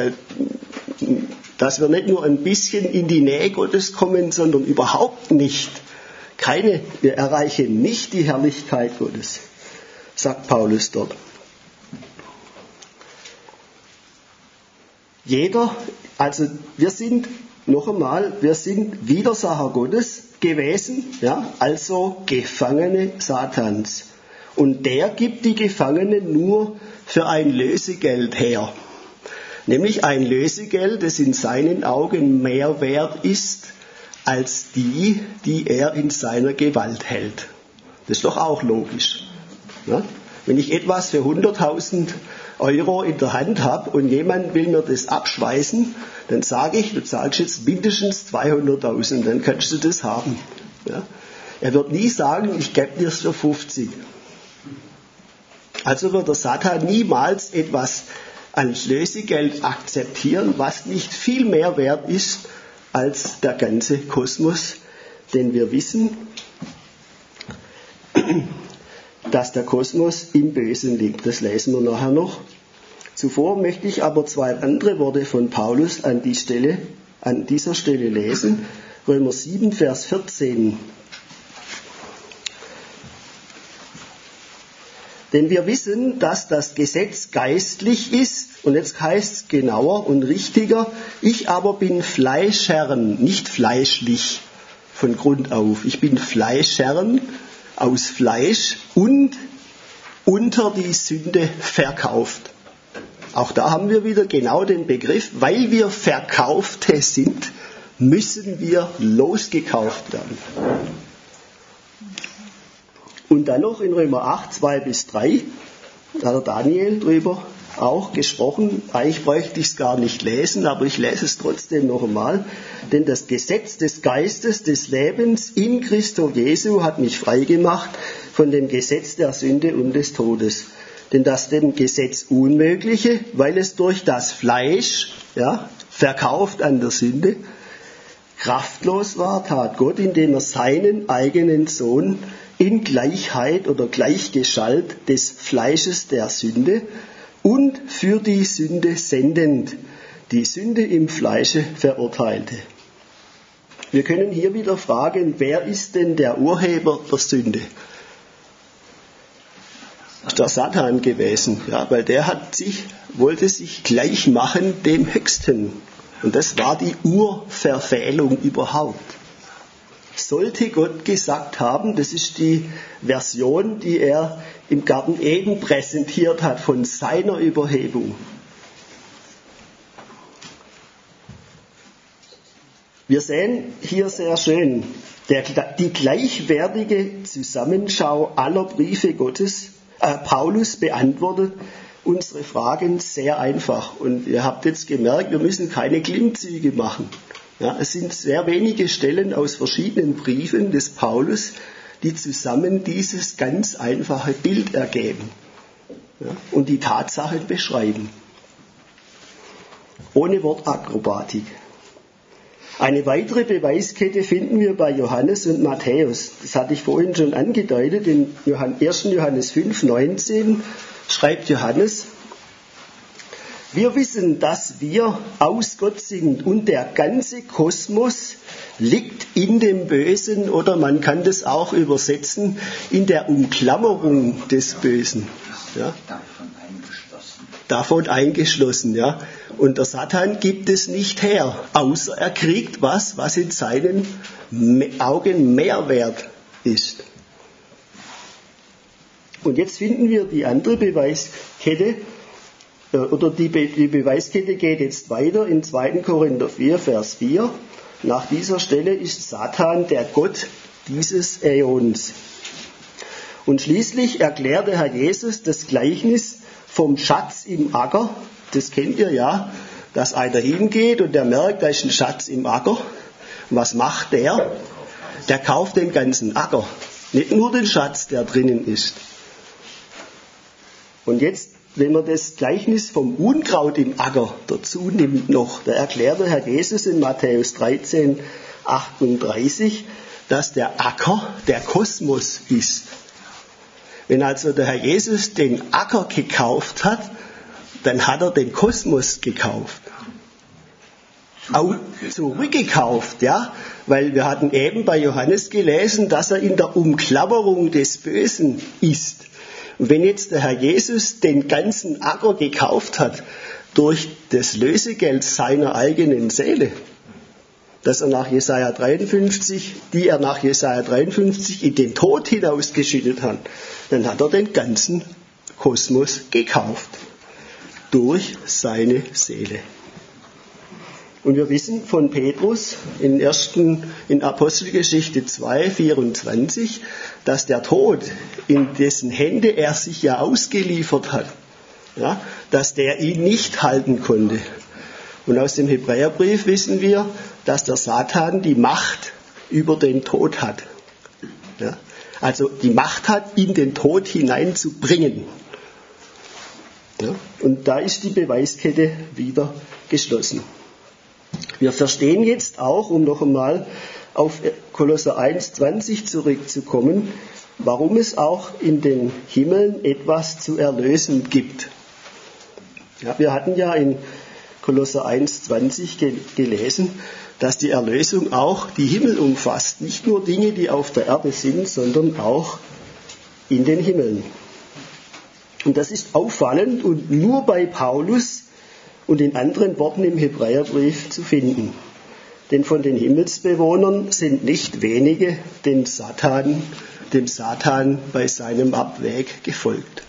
in die Nähe Gottes kommen, sondern überhaupt nicht. Wir erreichen nicht die Herrlichkeit Gottes, sagt Paulus dort. wir sind, noch einmal, wir sind Widersacher Gottes gewesen, ja, also Gefangene Satans. Und der gibt die Gefangenen nur für ein Lösegeld her. Nämlich ein Lösegeld, das in seinen Augen mehr wert ist als die er in seiner Gewalt hält. Das ist doch auch logisch. Ja? Wenn ich etwas für 100.000 Euro in der Hand habe und jemand will mir das abschweißen, dann sage ich, du zahlst jetzt mindestens 200.000, dann kannst du das haben. Ja? Er wird nie sagen, ich gebe dir es für 50. Also wird der Satan niemals etwas als Lösegeld akzeptieren, was nicht viel mehr wert ist als der ganze Kosmos, denn wir wissen, dass der Kosmos im Bösen liegt. Das lesen wir nachher noch. Zuvor möchte ich aber zwei andere Worte von Paulus an dieser Stelle lesen. Römer 7, Vers 14. Denn wir wissen, dass das Gesetz geistlich ist, und jetzt heißt es genauer und richtiger, ich aber bin Fleischherren, nicht fleischlich von Grund auf. Ich bin Fleischherren aus Fleisch und unter die Sünde verkauft. Auch da haben wir wieder genau den Begriff, weil wir Verkaufte sind, müssen wir losgekauft werden. Und dann noch in Römer 8, 2 bis 3, da hat Daniel drüber auch gesprochen. Eigentlich bräuchte ich es gar nicht lesen, aber ich lese es trotzdem noch einmal. Denn das Gesetz des Geistes, des Lebens in Christo Jesu hat mich freigemacht von dem Gesetz der Sünde und des Todes. Denn das dem Gesetz Unmögliche, weil es durch das Fleisch, verkauft an der Sünde, kraftlos war, tat Gott, indem er seinen eigenen Sohn in Gleichheit oder Gleichgestalt des Fleisches der Sünde und für die Sünde sendend, die Sünde im Fleische verurteilte. Wir können hier wieder fragen, wer ist denn der Urheber der Sünde? Das ist der Satan gewesen, weil der wollte sich gleich machen dem Höchsten. Und das war die Urverfehlung überhaupt. Sollte Gott gesagt haben, das ist die Version, die er im Garten Eden präsentiert hat von seiner Überhebung. Wir sehen hier sehr schön die gleichwertige Zusammenschau aller Briefe Gottes. Paulus beantwortet unsere Fragen sehr einfach. Und ihr habt jetzt gemerkt, wir müssen keine Klimmzüge machen. Es sind sehr wenige Stellen aus verschiedenen Briefen des Paulus, die zusammen dieses ganz einfache Bild ergeben und die Tatsachen beschreiben. Ohne Wortakrobatik. Eine weitere Beweiskette finden wir bei Johannes und Matthäus. Das hatte ich vorhin schon angedeutet. In 1. Johannes 5, 19 schreibt Johannes, wir wissen, dass wir aus Gott sind und der ganze Kosmos liegt in dem Bösen, oder man kann das auch übersetzen, in der Umklammerung des Bösen. Ja? Davon eingeschlossen, ja. Und der Satan gibt es nicht her, außer er kriegt was in seinen Augen Mehrwert ist. Und jetzt finden wir die andere Beweiskette, oder die Beweiskette geht jetzt weiter in 2. Korinther 4, Vers 4. Nach dieser Stelle ist Satan der Gott dieses Äons. Und schließlich erklärt der Herr Jesus das Gleichnis vom Schatz im Acker. Das kennt ihr ja, dass einer hingeht und der merkt, da ist ein Schatz im Acker. Und was macht der? Der kauft den ganzen Acker, nicht nur den Schatz, der drinnen ist. Und jetzt, wenn man das Gleichnis vom Unkraut im Acker dazu nimmt noch, da erklärt der Herr Jesus in Matthäus 13, 38, dass der Acker der Kosmos ist. Wenn also der Herr Jesus den Acker gekauft hat, dann hat er den Kosmos gekauft. Auch zurückgekauft, ja, weil wir hatten eben bei Johannes gelesen, dass er in der Umklammerung des Bösen ist. Und wenn jetzt der Herr Jesus den ganzen Acker gekauft hat, durch das Lösegeld seiner eigenen Seele, das er nach Jesaja 53, die er nach Jesaja 53 in den Tod hinausgeschüttet hat, dann hat er den ganzen Kosmos gekauft. Durch seine Seele. Und wir wissen von Petrus in Apostelgeschichte 2, 24, dass der Tod, in dessen Hände er sich ja ausgeliefert hat, ja, dass der ihn nicht halten konnte. Und aus dem Hebräerbrief wissen wir, dass der Satan die Macht über den Tod hat. Ja, also die Macht hat, in den Tod hineinzubringen. Ja, und da ist die Beweiskette wieder geschlossen. Wir verstehen jetzt auch, um noch einmal auf Kolosser 1,20 zurückzukommen, warum es auch in den Himmeln etwas zu erlösen gibt. Ja, wir hatten ja in Kolosser 1,20 gelesen, dass die Erlösung auch die Himmel umfasst. Nicht nur Dinge, die auf der Erde sind, sondern auch in den Himmeln. Und das ist auffallend und nur bei Paulus und in anderen Worten im Hebräerbrief zu finden. Denn von den Himmelsbewohnern sind nicht wenige dem Satan bei seinem Abweg gefolgt.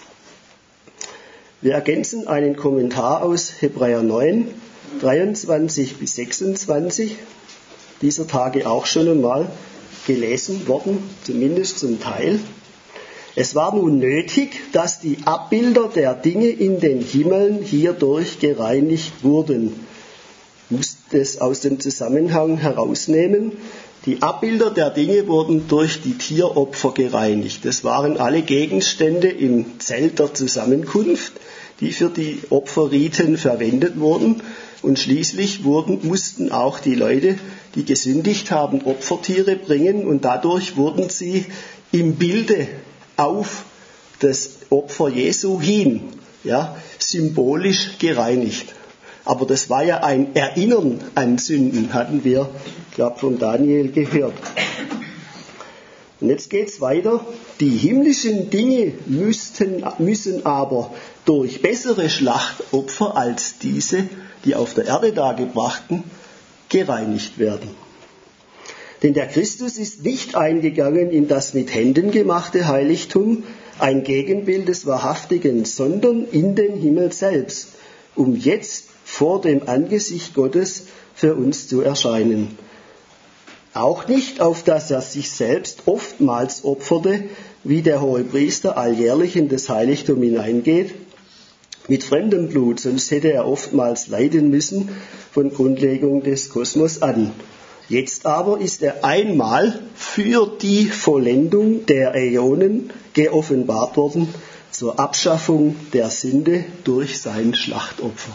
Wir ergänzen einen Kommentar aus Hebräer 9, 23 bis 26, dieser Tage auch schon einmal gelesen worden, zumindest zum Teil. Es war nun nötig, dass die Abbilder der Dinge in den Himmeln hierdurch gereinigt wurden. Ich muss das aus dem Zusammenhang herausnehmen. Die Abbilder der Dinge wurden durch die Tieropfer gereinigt. Das waren alle Gegenstände im Zelt der Zusammenkunft, die für die Opferriten verwendet wurden. Und schließlich mussten auch die Leute, die gesündigt haben, Opfertiere bringen. Und dadurch wurden sie im Bilde auf das Opfer Jesu hin, ja, symbolisch gereinigt. Aber das war ja ein Erinnern an Sünden, hatten wir, glaube von Daniel gehört. Und jetzt geht es weiter. Die himmlischen Dinge müssen aber durch bessere Schlachtopfer als diese, die auf der Erde dargebrachten, gereinigt werden. Denn der Christus ist nicht eingegangen in das mit Händen gemachte Heiligtum, ein Gegenbild des Wahrhaftigen, sondern in den Himmel selbst, um jetzt vor dem Angesicht Gottes für uns zu erscheinen. Auch nicht, auf dass er sich selbst oftmals opferte, wie der Hohepriester alljährlich in das Heiligtum hineingeht, mit fremdem Blut, sonst hätte er oftmals leiden müssen von Grundlegung des Kosmos an. Jetzt aber ist er einmal für die Vollendung der Äonen geoffenbart worden, zur Abschaffung der Sünde durch sein Schlachtopfer.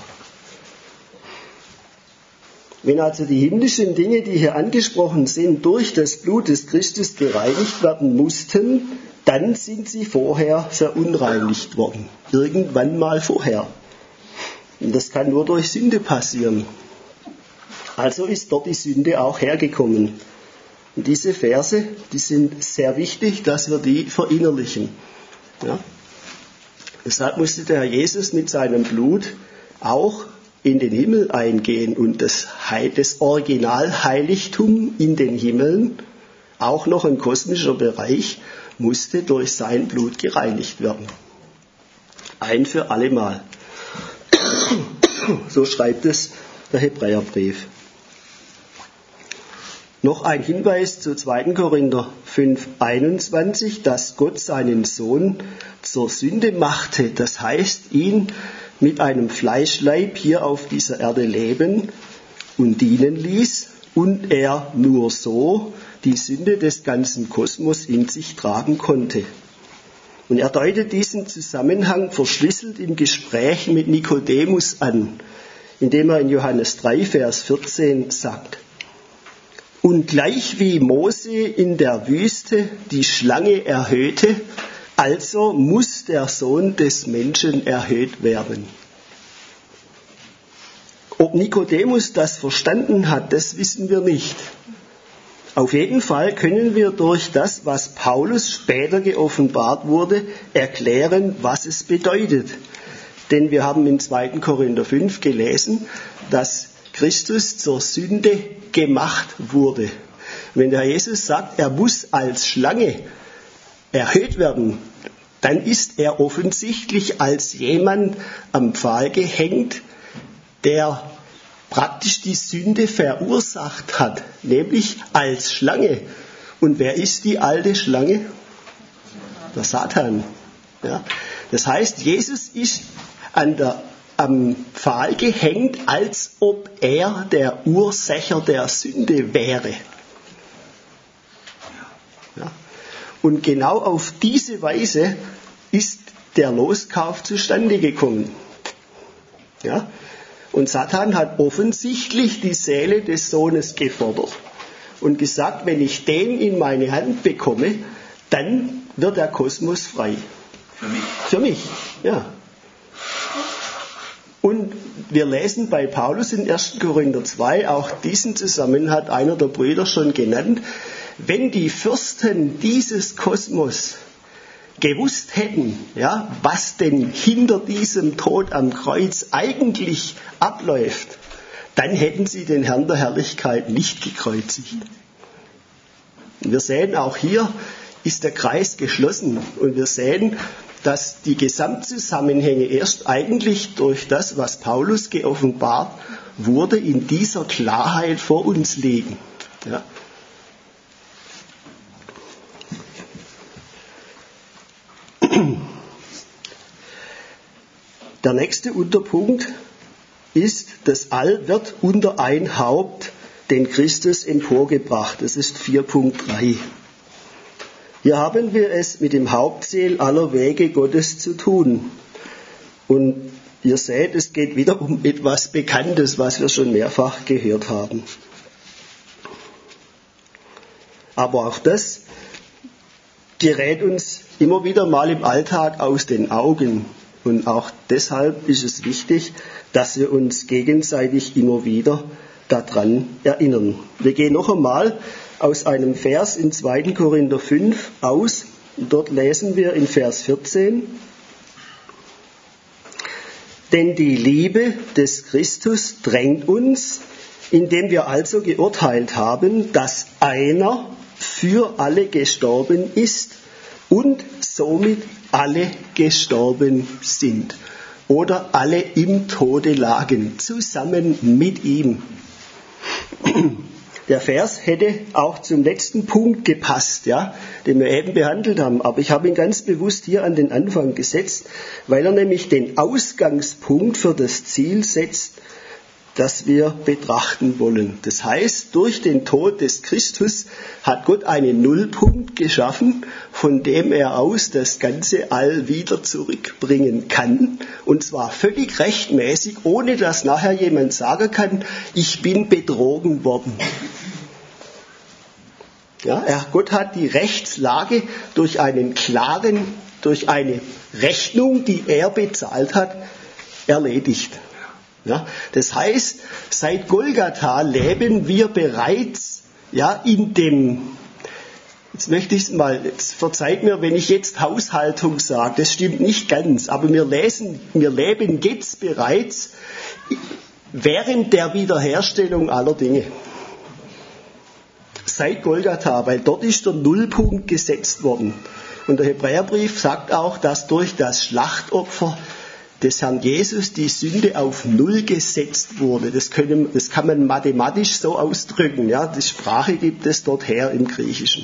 Wenn also die himmlischen Dinge, die hier angesprochen sind, durch das Blut des Christus gereinigt werden mussten, dann sind sie vorher verunreinigt worden. Irgendwann mal vorher. Und das kann nur durch Sünde passieren. Also ist dort die Sünde auch hergekommen. Und diese Verse, die sind sehr wichtig, dass wir die verinnerlichen. Ja? Deshalb musste der Herr Jesus mit seinem Blut auch in den Himmel eingehen und das Originalheiligtum in den Himmeln, auch noch ein kosmischer Bereich, musste durch sein Blut gereinigt werden. Ein für allemal. So schreibt es der Hebräerbrief. Noch ein Hinweis zu 2. Korinther 5,21, dass Gott seinen Sohn zur Sünde machte, das heißt, ihn mit einem Fleischleib hier auf dieser Erde leben und dienen ließ und er nur so die Sünde des ganzen Kosmos in sich tragen konnte. Und er deutet diesen Zusammenhang verschlüsselt im Gespräch mit Nikodemus an, indem er in Johannes 3, Vers 14 sagt: Und gleich wie Mose in der Wüste die Schlange erhöhte, also muss der Sohn des Menschen erhöht werden. Ob Nikodemus das verstanden hat, das wissen wir nicht. Auf jeden Fall können wir durch das, was Paulus später geoffenbart wurde, erklären, was es bedeutet. denn wir haben in 2. Korinther 5 gelesen, dass Christus zur Sünde gemacht wurde. Wenn der Herr Jesus sagt, er muss als Schlange erhöht werden, dann ist er offensichtlich als jemand am Pfahl gehängt, der praktisch die Sünde verursacht hat, nämlich als Schlange. Und wer ist die alte Schlange? Der Satan. Ja? Das heißt, Jesus ist am Pfahl gehängt, als ob er der Ursacher der Sünde wäre. Ja? Und genau auf diese Weise ist der Loskauf zustande gekommen. Ja? Und Satan hat offensichtlich die Seele des Sohnes gefordert und gesagt, wenn ich den in meine Hand bekomme, dann wird der Kosmos frei. Für mich. Für mich, ja. Und wir lesen bei Paulus in 1. Korinther 2, auch diesen Zusammenhang hat einer der Brüder schon genannt, wenn die Fürsten dieses Kosmos gewusst hätten, ja, was denn hinter diesem Tod am Kreuz eigentlich abläuft, dann hätten sie den Herrn der Herrlichkeit nicht gekreuzigt. Und wir sehen, auch hier ist der Kreis geschlossen und wir sehen, dass die Gesamtzusammenhänge erst eigentlich durch das, was Paulus geoffenbart wurde, in dieser Klarheit vor uns liegen. Ja. Der nächste Unterpunkt ist, das All wird unter ein Haupt, den Christus emporgebracht. Das ist 4.3. Hier haben wir es mit dem Hauptziel aller Wege Gottes zu tun. Und ihr seht, es geht wieder um etwas Bekanntes, was wir schon mehrfach gehört haben. Aber auch das gerät uns immer wieder mal im Alltag aus den Augen. Und auch deshalb ist es wichtig, dass wir uns gegenseitig immer wieder daran erinnern. Wir gehen noch einmal aus einem Vers in 2. Korinther 5 aus. Dort lesen wir in Vers 14. Denn die Liebe des Christus drängt uns, indem wir also geurteilt haben, dass einer für alle gestorben ist und somit alle gestorben sind oder alle im Tode lagen, zusammen mit ihm. Der Vers hätte auch zum letzten Punkt gepasst, ja, den wir eben behandelt haben, aber ich habe ihn ganz bewusst hier an den Anfang gesetzt, weil er nämlich den Ausgangspunkt für das Ziel setzt, das wir betrachten wollen. Das heißt, durch den Tod des Christus hat Gott einen Nullpunkt geschaffen, von dem er aus das ganze All wieder zurückbringen kann. Und zwar völlig rechtmäßig, ohne dass nachher jemand sagen kann, ich bin betrogen worden. Ja, Gott hat die Rechtslage durch eine Rechnung, die er bezahlt hat, erledigt. Ja, das heißt, seit Golgatha leben wir bereits in dem, jetzt verzeiht mir, wenn ich jetzt Haushaltung sage, das stimmt nicht ganz, aber wir leben jetzt bereits während der Wiederherstellung aller Dinge. Seit Golgatha, weil dort ist der Nullpunkt gesetzt worden. Und der Hebräerbrief sagt auch, dass durch das Schlachtopfer des Herrn Jesus die Sünde auf Null gesetzt wurde. Das kann man mathematisch so ausdrücken. Ja? Die Sprache gibt es dort her im Griechischen.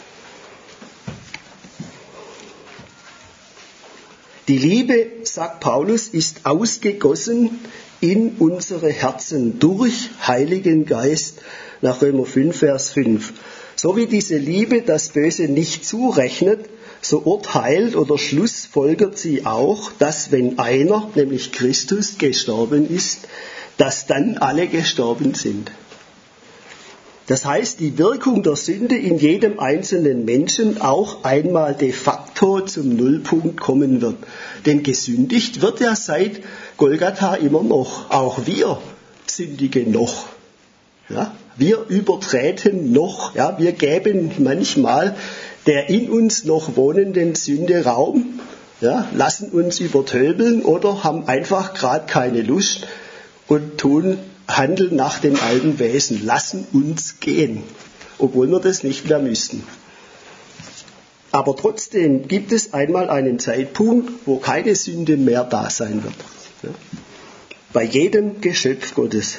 Die Liebe, sagt Paulus, ist ausgegossen in unsere Herzen durch Heiligen Geist, nach Römer 5, Vers 5. So wie diese Liebe das Böse nicht zurechnet, so urteilt oder schlussfolgert sie auch, dass wenn einer, nämlich Christus, gestorben ist, dass dann alle gestorben sind. Das heißt, die Wirkung der Sünde in jedem einzelnen Menschen auch einmal de facto zum Nullpunkt kommen wird. Denn gesündigt wird ja seit Golgatha immer noch. Auch wir sündigen noch. Ja? Wir übertreten noch. Ja? Wir geben manchmal der in uns noch wohnenden Sünde Raum ja, lassen uns übertöbeln oder haben einfach gerade keine Lust und handeln nach dem alten Wesen, lassen uns gehen, obwohl wir das nicht mehr müssten. Aber trotzdem gibt es einmal einen Zeitpunkt, wo keine Sünde mehr da sein wird. Ja. Bei jedem Geschöpf Gottes.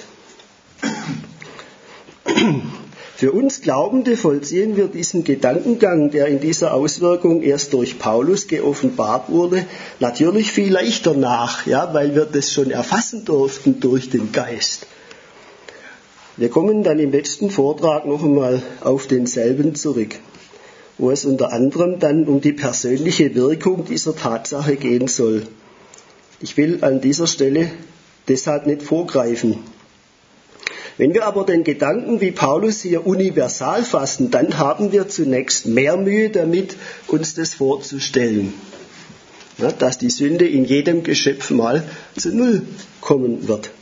Für uns Glaubende vollziehen wir diesen Gedankengang, der in dieser Auswirkung erst durch Paulus geoffenbart wurde, natürlich viel leichter nach, ja, weil wir das schon erfassen durften durch den Geist. Wir kommen dann im letzten Vortrag noch einmal auf denselben zurück, wo es unter anderem dann um die persönliche Wirkung dieser Tatsache gehen soll. Ich will an dieser Stelle deshalb nicht vorgreifen. Wenn wir aber den Gedanken wie Paulus hier universal fassen, dann haben wir zunächst mehr Mühe damit, uns das vorzustellen, ja, dass die Sünde in jedem Geschöpf mal zu Null kommen wird.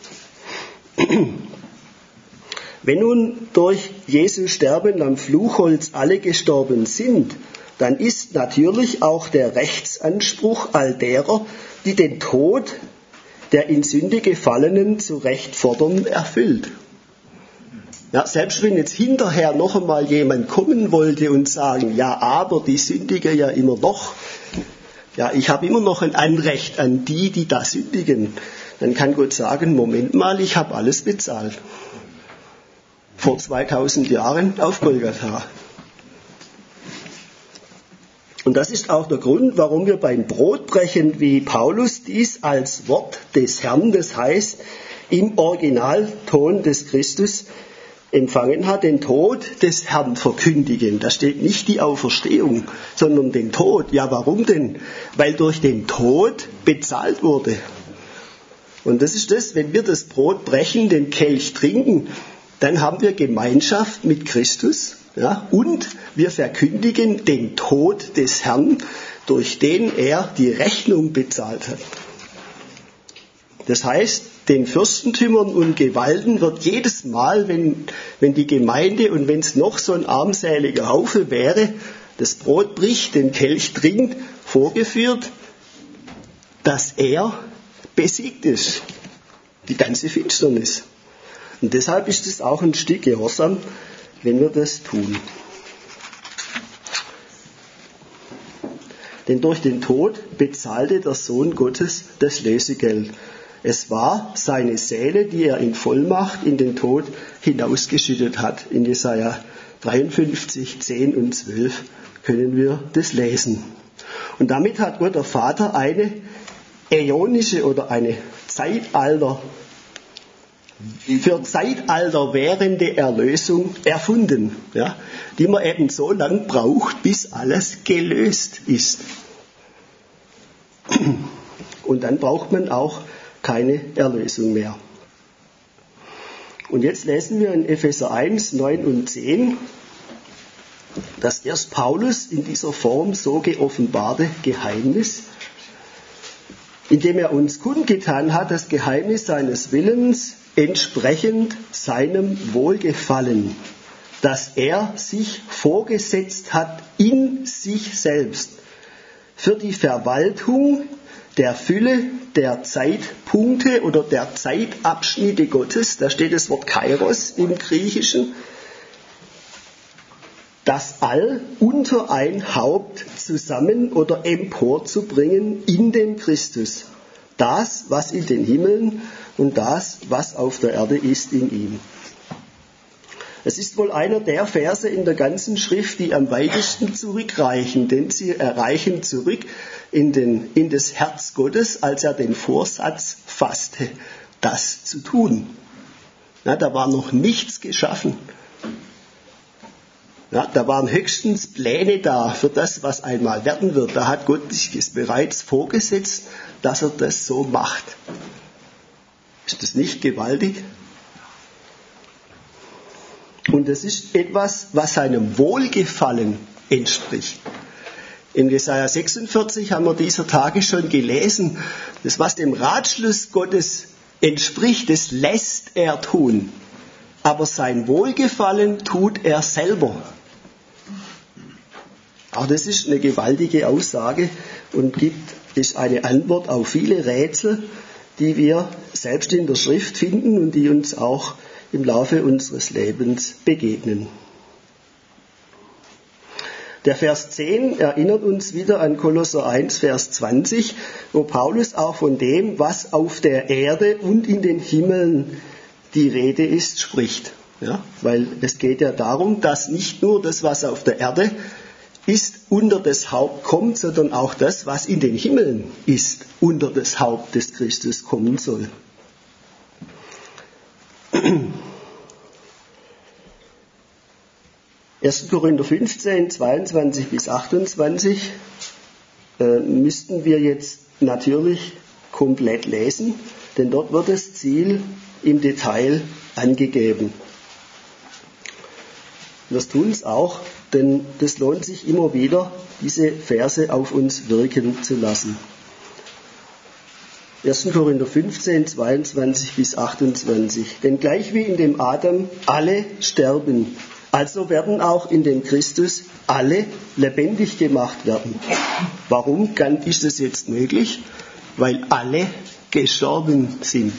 Wenn nun durch Jesu Sterben am Fluchholz alle gestorben sind, dann ist natürlich auch der Rechtsanspruch all derer, die den Tod der in Sünde Gefallenen zu Recht fordern, erfüllt. Ja, selbst wenn jetzt hinterher noch einmal jemand kommen wollte und sagen, ja, aber die sündigen ja immer noch, ja, ich habe immer noch ein Anrecht an die, die da sündigen, dann kann Gott sagen, Moment mal, ich habe alles bezahlt. Vor 2000 Jahren auf Golgatha. Und das ist auch der Grund, warum wir beim Brotbrechen wie Paulus dies als Wort des Herrn, das heißt im Originalton des Christus empfangen hat, den Tod des Herrn verkündigen. Da steht nicht die Auferstehung, sondern den Tod. Ja, warum denn? Weil durch den Tod bezahlt wurde. Und das ist das, wenn wir das Brot brechen, den Kelch trinken, dann haben wir Gemeinschaft mit Christus, ja, und wir verkündigen den Tod des Herrn, durch den er die Rechnung bezahlt hat. Das heißt, den Fürstentümern und Gewalten wird jedes Mal, wenn die Gemeinde und wenn es noch so ein armseliger Haufe wäre, das Brot bricht, den Kelch trinkt, vorgeführt, dass er besiegt ist. Die ganze Finsternis. Und deshalb ist es auch ein Stück Gehorsam, wenn wir das tun. Denn durch den Tod bezahlte der Sohn Gottes das Lösegeld. Es war seine Seele, die er in Vollmacht in den Tod hinausgeschüttet hat. In Jesaja 53, 10 und 12 können wir das lesen. Und damit hat Gott der Vater eine äonische oder eine für Zeitalter währende Erlösung erfunden, ja, die man eben so lang braucht, bis alles gelöst ist. Und dann braucht man auch keine Erlösung mehr. Und jetzt lesen wir in Epheser 1, 9 und 10 das erst Paulus in dieser Form so geoffenbarte Geheimnis, indem er uns kundgetan hat, das Geheimnis seines Willens entsprechend seinem Wohlgefallen, dass er sich vorgesetzt hat in sich selbst für die Verwaltung der Fülle der Zeitpunkte oder der Zeitabschnitte Gottes, da steht das Wort Kairos im Griechischen, das All unter ein Haupt zusammen oder emporzubringen in dem Christus. Das, was in den Himmeln und das, was auf der Erde ist, in ihm. Es ist wohl einer der Verse in der ganzen Schrift, die am weitesten zurückreichen, denn sie erreichen zurück in das Herz Gottes, als er den Vorsatz fasste, das zu tun. Ja, da war noch nichts geschaffen. Ja, da waren höchstens Pläne da für das, was einmal werden wird. Da hat Gott sich das bereits vorgesetzt, dass er das so macht. Ist das nicht gewaltig? Und das ist etwas, was seinem Wohlgefallen entspricht. In Jesaja 46 haben wir dieser Tage schon gelesen, das, was dem Ratschluss Gottes entspricht, das lässt er tun. Aber sein Wohlgefallen tut er selber. Auch das ist eine gewaltige Aussage und gibt ist eine Antwort auf viele Rätsel, die wir selbst in der Schrift finden und die uns auch im Laufe unseres Lebens begegnen. Der Vers 10 erinnert uns wieder an Kolosser 1, Vers 20, wo Paulus auch von dem, was auf der Erde und in den Himmeln die Rede ist, spricht. Ja, weil es geht ja darum, dass nicht nur das, was auf der Erde ist, unter das Haupt kommt, sondern auch das, was in den Himmeln ist, unter das Haupt des Christus kommen soll. 1. Korinther 15, 22 bis 28 müssten wir jetzt natürlich komplett lesen, denn dort wird das Ziel im Detail angegeben. Das tun es auch, denn das lohnt sich immer wieder, diese Verse auf uns wirken zu lassen. 1. Korinther 15, 22 bis 28. Denn gleich wie in dem Adam alle sterben, also werden auch in dem Christus alle lebendig gemacht werden. Warum ist es jetzt möglich? Weil alle gestorben sind.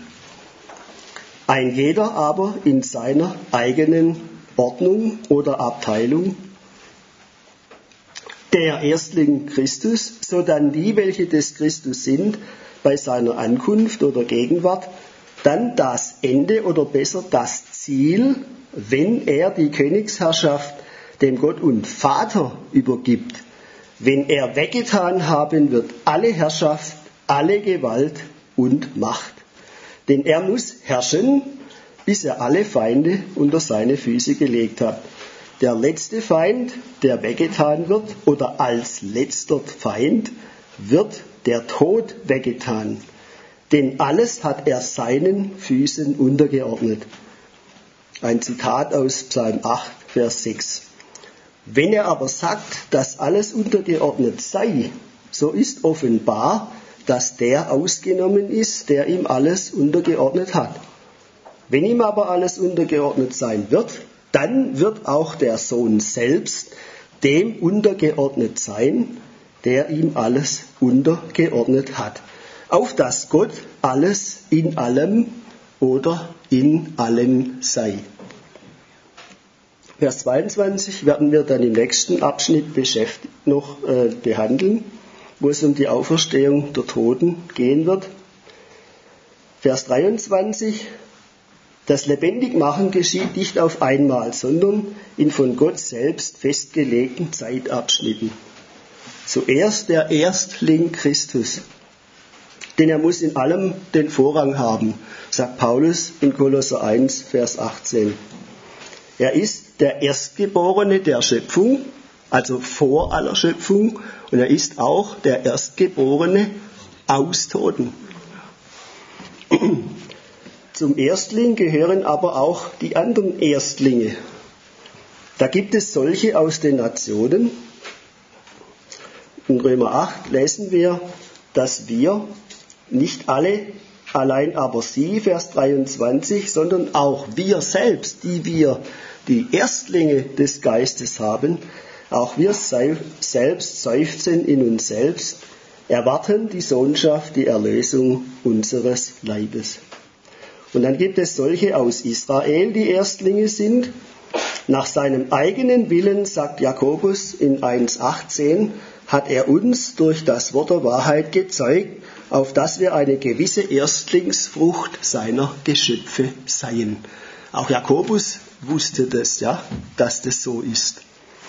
Ein jeder aber in seiner eigenen Ordnung oder Abteilung. Der Erstling Christus, sodann die, welche des Christus sind, bei seiner Ankunft oder Gegenwart, dann das Ende oder besser das Ziel, wenn er die Königsherrschaft dem Gott und Vater übergibt, wenn er weggetan haben wird alle Herrschaft, alle Gewalt und Macht. Denn er muss herrschen, bis er alle Feinde unter seine Füße gelegt hat. Der letzte Feind, der weggetan wird, oder als letzter Feind, wird der Tod weggetan. Denn alles hat er seinen Füßen untergeordnet. Ein Zitat aus Psalm 8, Vers 6. Wenn er aber sagt, dass alles untergeordnet sei, so ist offenbar, dass der ausgenommen ist, der ihm alles untergeordnet hat. Wenn ihm aber alles untergeordnet sein wird, dann wird auch der Sohn selbst dem untergeordnet sein, der ihm alles untergeordnet hat. Auf dass Gott alles in allem oder in allen sei. Vers 22 werden wir dann im nächsten Abschnitt noch behandeln, wo es um die Auferstehung der Toten gehen wird. Vers 23. Das Lebendigmachen geschieht nicht auf einmal, sondern in von Gott selbst festgelegten Zeitabschnitten. Zuerst der Erstling Christus, denn er muss in allem den Vorrang haben, sagt Paulus in Kolosser 1, Vers 18. Er ist der Erstgeborene der Schöpfung, also vor aller Schöpfung, und er ist auch der Erstgeborene aus Toten. Zum Erstling gehören aber auch die anderen Erstlinge. Da gibt es solche aus den Nationen. In Römer 8 lesen wir, dass wir, nicht alle, allein aber sie, Vers 23, sondern auch wir selbst, die wir die Erstlinge des Geistes haben, auch wir selbst seufzen in uns selbst, erwarten die Sohnschaft, die Erlösung unseres Leibes. Und dann gibt es solche aus Israel, die Erstlinge sind. Nach seinem eigenen Willen, sagt Jakobus in 1,18, hat er uns durch das Wort der Wahrheit gezeugt, auf dass wir eine gewisse Erstlingsfrucht seiner Geschöpfe seien. Auch Jakobus wusste das, ja, dass das so ist.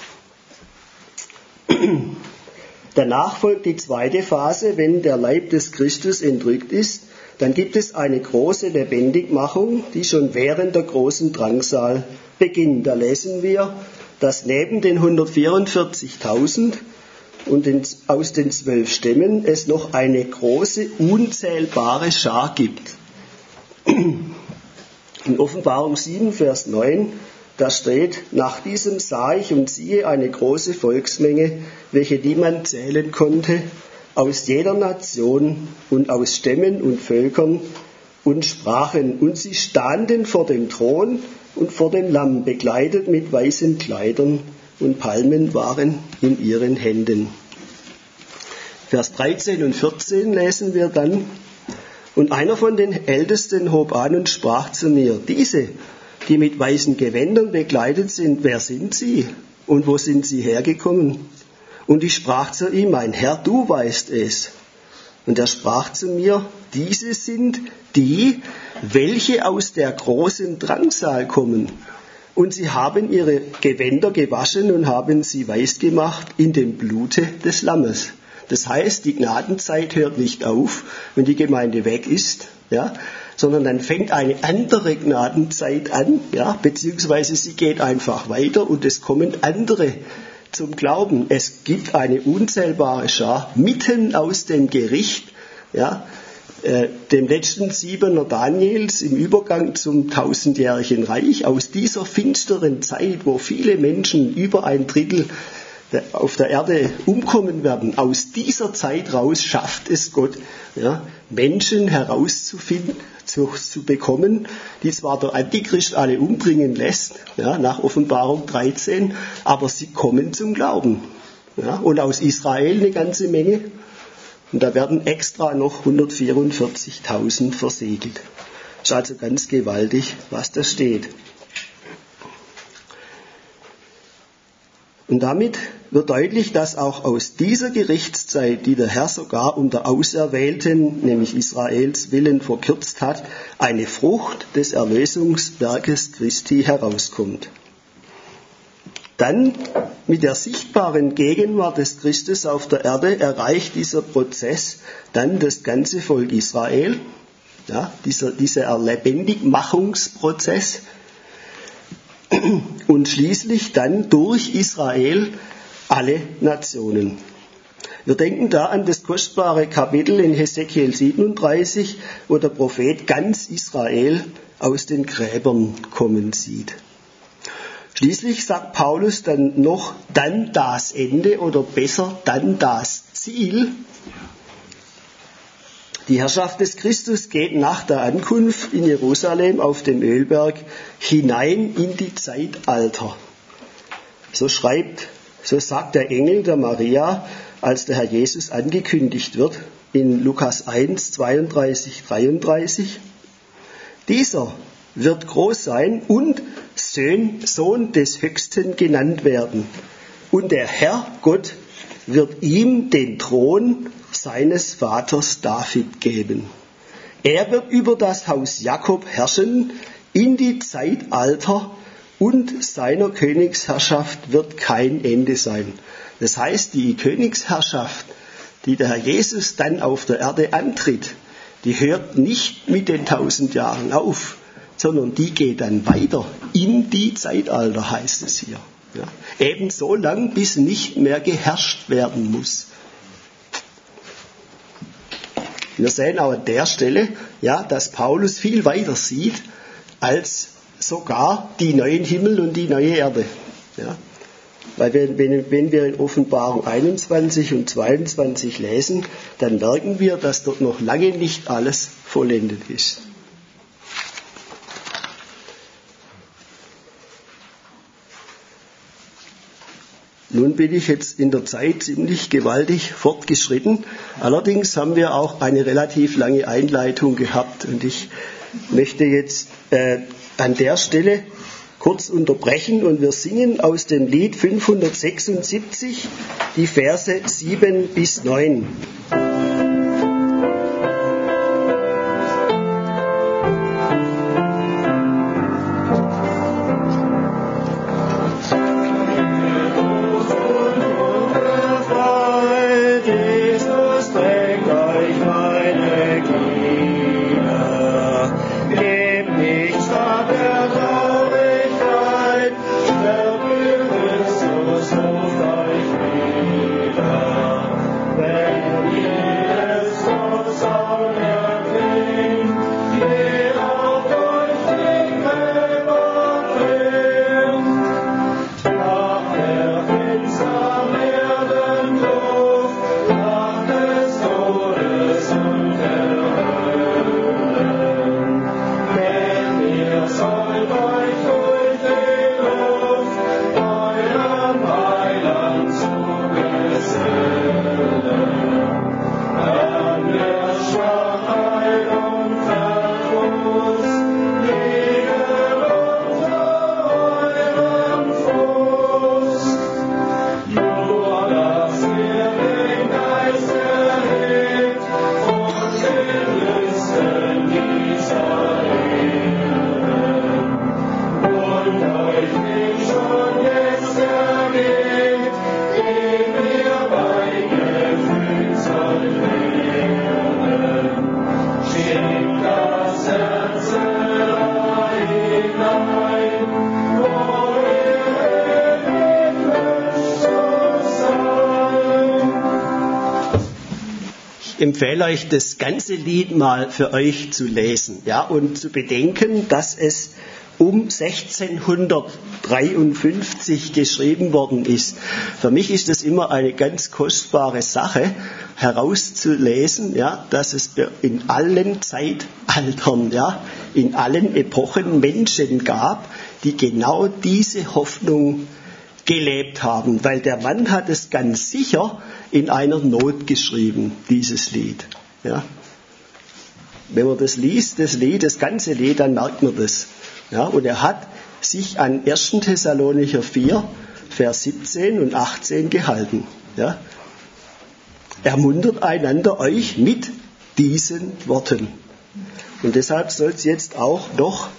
Danach folgt die zweite Phase, wenn der Leib des Christus entrückt ist. Dann gibt es eine große Lebendigmachung, die schon während der großen Drangsal beginnt. Da lesen wir, dass neben den 144.000 und aus den 12 Stämmen es noch eine große, unzählbare Schar gibt. In Offenbarung 7, Vers 9, da steht, nach diesem sah ich und siehe eine große Volksmenge, welche niemand zählen konnte, aus jeder Nation und aus Stämmen und Völkern und Sprachen. Und sie standen vor dem Thron und vor dem Lamm, bekleidet mit weißen Kleidern, und Palmen waren in ihren Händen. Vers 13 und 14 lesen wir dann: Und einer von den Ältesten hob an und sprach zu mir: Diese, die mit weißen Gewändern bekleidet sind, wer sind sie und wo sind sie hergekommen? Und ich sprach zu ihm: Mein Herr, du weißt es. Und er sprach zu mir: Diese sind die, welche aus der großen Drangsal kommen. Und sie haben ihre Gewänder gewaschen und haben sie weiß gemacht in dem Blute des Lammes. Das heißt, die Gnadenzeit hört nicht auf, wenn die Gemeinde weg ist, ja, sondern dann fängt eine andere Gnadenzeit an, ja, beziehungsweise sie geht einfach weiter und es kommen andere zum Glauben. Es gibt eine unzählbare Schar mitten aus dem Gericht, ja, dem letzten Siebener Daniels im Übergang zum 1000-jährigen Reich, aus dieser finsteren Zeit, wo viele Menschen, über 1/3 auf der Erde umkommen werden, aus dieser Zeit raus schafft es Gott, ja, Menschen herauszufinden, zu bekommen, die zwar der Antichrist alle umbringen lässt, ja, nach Offenbarung 13, aber sie kommen zum Glauben. Ja, und aus Israel eine ganze Menge. Und da werden extra noch 144.000 versiegelt. Ist also ganz gewaltig, was da steht. Und damit wird deutlich, dass auch aus dieser Gerichtszeit, die der Herr sogar um der Auserwählten, nämlich Israels Willen verkürzt hat, eine Frucht des Erlösungswerkes Christi herauskommt. Dann mit der sichtbaren Gegenwart des Christus auf der Erde erreicht dieser Prozess dann das ganze Volk Israel, ja, dieser Lebendigmachungsprozess, und schließlich dann durch Israel alle Nationen. Wir denken da an das kostbare Kapitel in Hesekiel 37, wo der Prophet ganz Israel aus den Gräbern kommen sieht. Schließlich sagt Paulus dann noch, dann das Ende oder besser dann das Ziel. Die Herrschaft des Christus geht nach der Ankunft in Jerusalem auf dem Ölberg hinein in die Zeitalter. So sagt der Engel der Maria, als der Herr Jesus angekündigt wird, in Lukas 1, 32, 33. Dieser wird groß sein und Sohn des Höchsten genannt werden. Und der Herr Gott wird ihm den Thron seines Vaters David geben. Er wird über das Haus Jakob herrschen in die Zeitalter und seiner Königsherrschaft wird kein Ende sein. Das heißt, die Königsherrschaft, die der Herr Jesus dann auf der Erde antritt, die hört nicht mit den 1000 Jahren auf, sondern die geht dann weiter in die Zeitalter, heißt es hier. Ja. Eben so lang, bis nicht mehr geherrscht werden muss. Wir sehen auch an der Stelle, ja, dass Paulus viel weiter sieht als sogar die neuen Himmel und die neue Erde. Ja. Weil wenn wir in Offenbarung 21 und 22 lesen, dann merken wir, dass dort noch lange nicht alles vollendet ist. Nun bin ich jetzt in der Zeit ziemlich gewaltig fortgeschritten. Allerdings haben wir auch eine relativ lange Einleitung gehabt und ich möchte jetzt an der Stelle kurz unterbrechen und wir singen aus dem Lied 576 die Verse 7 bis 9. Wenn empfehle euch, das ganze Lied mal für euch zu lesen, ja, und zu bedenken, dass es um 1653 geschrieben worden ist. Für mich ist es immer eine ganz kostbare Sache, herauszulesen, ja, dass es in allen Zeitaltern, ja, in allen Epochen Menschen gab, die genau diese Hoffnung gelebt haben, weil der Mann hat es ganz sicher in einer Not geschrieben, dieses Lied. Ja. Wenn man das liest, das ganze Lied, dann merkt man das. Ja, und er hat sich an 1. Thessalonicher 4, Vers 17 und 18 gehalten. Ja. Ermuntert einander euch mit diesen Worten. Und deshalb soll es jetzt auch noch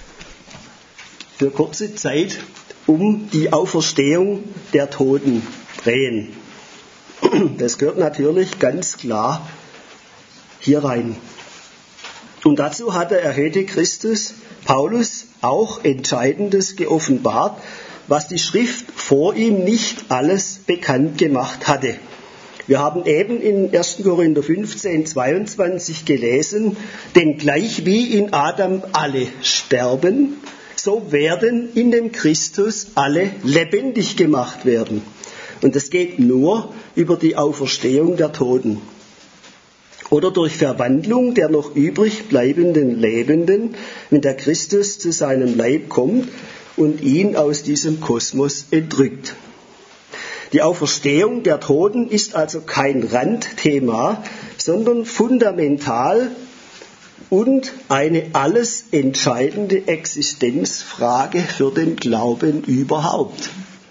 für kurze Zeit um die Auferstehung der Toten drehen. Das gehört natürlich ganz klar hier rein. Und dazu hat der erhöhte Christus Paulus auch Entscheidendes geoffenbart, was die Schrift vor ihm nicht alles bekannt gemacht hatte. Wir haben eben in 1. Korinther 15, 22 gelesen, denn gleich wie in Adam alle sterben, so werden in dem Christus alle lebendig gemacht werden. Und das geht nur über die Auferstehung der Toten. Oder durch Verwandlung der noch übrig bleibenden Lebenden, wenn der Christus zu seinem Leib kommt und ihn aus diesem Kosmos entrückt. Die Auferstehung der Toten ist also kein Randthema, sondern fundamental und eine alles entscheidende Existenzfrage für den Glauben überhaupt.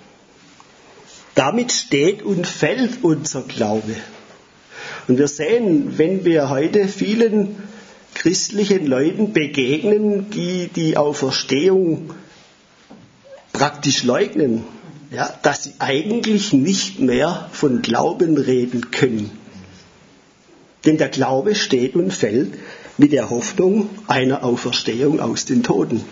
Damit steht und fällt unser Glaube. Und wir sehen, wenn wir heute vielen christlichen Leuten begegnen, die die Auferstehung praktisch leugnen, ja, dass sie eigentlich nicht mehr von Glauben reden können. Denn der Glaube steht und fällt mit der Hoffnung einer Auferstehung aus den Toten.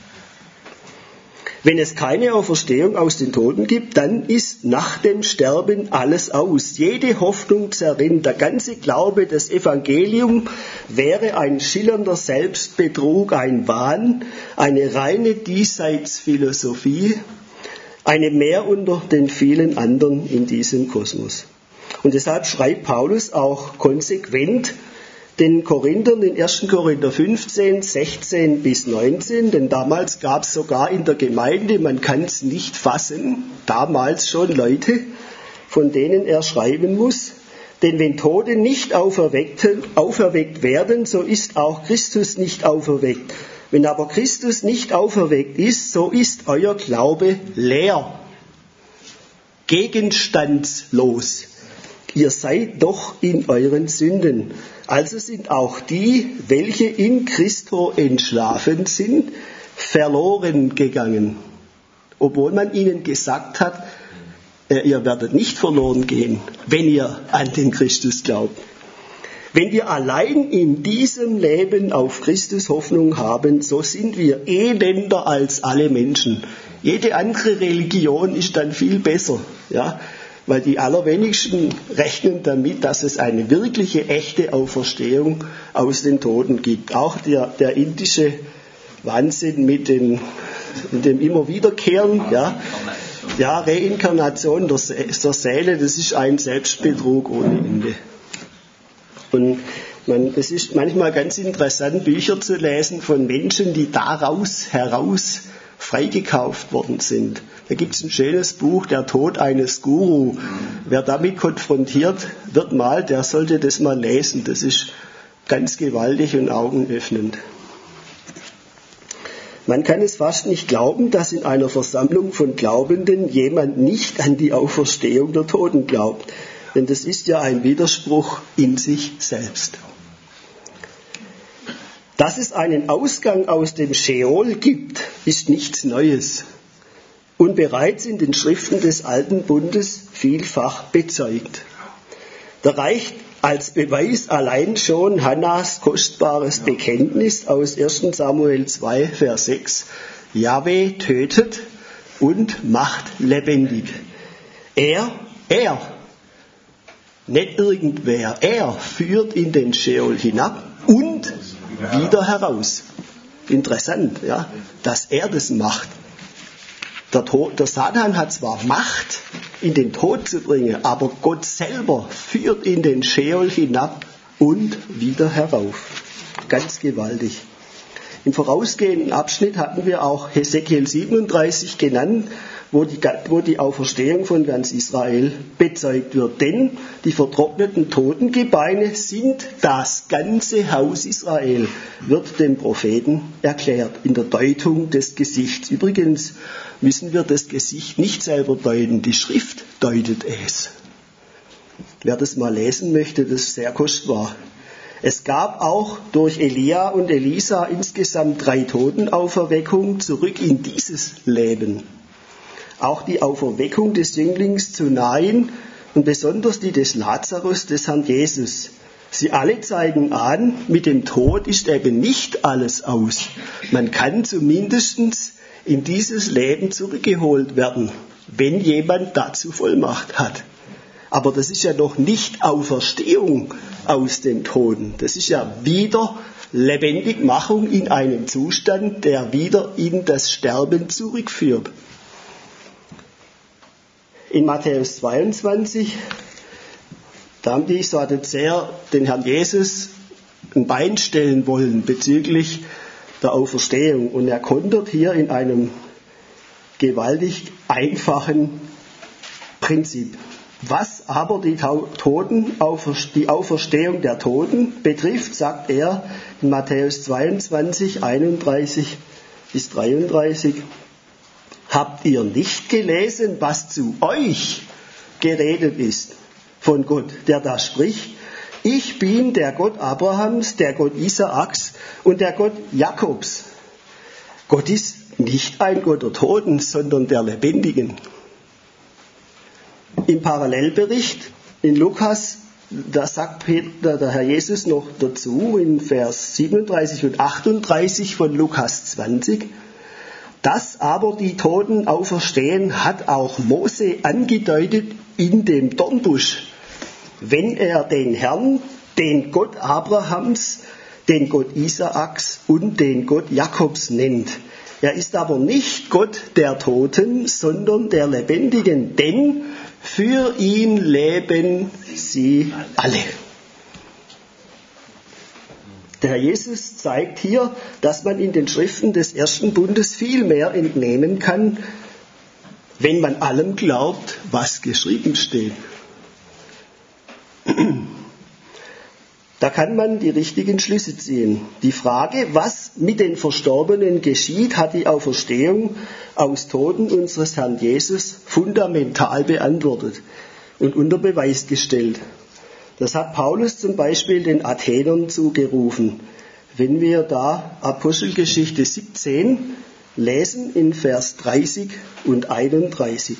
Wenn es keine Auferstehung aus den Toten gibt, dann ist nach dem Sterben alles aus. Jede Hoffnung zerrinnt. Der ganze Glaube, das Evangelium wäre ein schillernder Selbstbetrug, ein Wahn, eine reine Diesseitsphilosophie, eine mehr unter den vielen anderen in diesem Kosmos. Und deshalb schreibt Paulus auch konsequent den Korinthern in 1. Korinther 15, 16 bis 19, denn damals gab es sogar in der Gemeinde, man kann es nicht fassen, damals schon Leute, von denen er schreiben muss, denn wenn Tote nicht auferweckt werden, so ist auch Christus nicht auferweckt. Wenn aber Christus nicht auferweckt ist, so ist euer Glaube leer, gegenstandslos. Ihr seid doch in euren Sünden. Also sind auch die, welche in Christo entschlafen sind, verloren gegangen. Obwohl man ihnen gesagt hat, ihr werdet nicht verloren gehen, wenn ihr an den Christus glaubt. Wenn wir allein in diesem Leben auf Christus Hoffnung haben, so sind wir elender als alle Menschen. Jede andere Religion ist dann viel besser, ja, weil die allerwenigsten rechnen damit, dass es eine wirkliche, echte Auferstehung aus den Toten gibt. Auch der indische Wahnsinn mit dem immer Wiederkehren, ja, Reinkarnation der Seele, das ist ein Selbstbetrug ohne Ende. Und es ist manchmal ganz interessant, Bücher zu lesen von Menschen, die daraus heraus freigekauft worden sind. Da gibt es ein schönes Buch, Der Tod eines Guru. Wer damit konfrontiert wird mal, der sollte das mal lesen. Das ist ganz gewaltig und augenöffnend. Man kann es fast nicht glauben, dass in einer Versammlung von Glaubenden jemand nicht an die Auferstehung der Toten glaubt. Denn das ist ja ein Widerspruch in sich selbst. Dass es einen Ausgang aus dem Scheol gibt, ist nichts Neues und bereits in den Schriften des Alten Bundes vielfach bezeugt. Da reicht als Beweis allein schon Hannas kostbares Bekenntnis aus 1. Samuel 2, Vers 6. Jahwe tötet und macht lebendig. Er Nicht irgendwer. Er führt in den Scheol hinab und wieder heraus. Interessant, ja, dass er das macht. Der Satan hat zwar Macht, in den Tod zu bringen, aber Gott selber führt in den Scheol hinab und wieder herauf. Ganz gewaltig. Im vorausgehenden Abschnitt hatten wir auch Hesekiel 37 genannt, wo die Auferstehung von ganz Israel bezeugt wird. Denn die vertrockneten Totengebeine sind das ganze Haus Israel, wird dem Propheten erklärt, in der Deutung des Gesichts. Übrigens müssen wir das Gesicht nicht selber deuten, die Schrift deutet es. Wer das mal lesen möchte, das ist sehr kostbar. Es gab auch durch Elia und Elisa insgesamt 3 Totenauferweckungen zurück in dieses Leben. Auch die Auferweckung des Jünglings zu Nain und besonders die des Lazarus, des Herrn Jesus. Sie alle zeigen an, mit dem Tod ist eben nicht alles aus. Man kann zumindest in dieses Leben zurückgeholt werden, wenn jemand dazu Vollmacht hat. Aber das ist ja noch nicht Auferstehung aus den Toten. Das ist ja wieder Lebendigmachung in einem Zustand, der wieder in das Sterben zurückführt. In Matthäus 22, da haben die Sadduzäer den Herrn Jesus ein Bein stellen wollen bezüglich der Auferstehung. Und er kontert hier in einem gewaltig einfachen Prinzip. Was aber die Auferstehung der Toten betrifft, sagt er in Matthäus 22, 31 bis 33, habt ihr nicht gelesen, was zu euch geredet ist von Gott, der da spricht? Ich bin der Gott Abrahams, der Gott Isaaks und der Gott Jakobs. Gott ist nicht ein Gott der Toten, sondern der Lebendigen. Im Parallelbericht in Lukas, da sagt der Herr Jesus noch dazu, in Vers 37 und 38 von Lukas 20, dass aber die Toten auferstehen, hat auch Mose angedeutet in dem Dornbusch, wenn er den Herrn, den Gott Abrahams, den Gott Isaaks und den Gott Jakobs nennt. Er ist aber nicht Gott der Toten, sondern der Lebendigen, denn für ihn leben sie alle. Der Herr Jesus zeigt hier, dass man in den Schriften des ersten Bundes viel mehr entnehmen kann, wenn man allem glaubt, was geschrieben steht. Da kann man die richtigen Schlüsse ziehen. Die Frage, was mit den Verstorbenen geschieht, hat die Auferstehung aus Toten unseres Herrn Jesus fundamental beantwortet und unter Beweis gestellt. Das hat Paulus zum Beispiel den Athenern zugerufen. Wenn wir da Apostelgeschichte 17 lesen in Vers 30 und 31.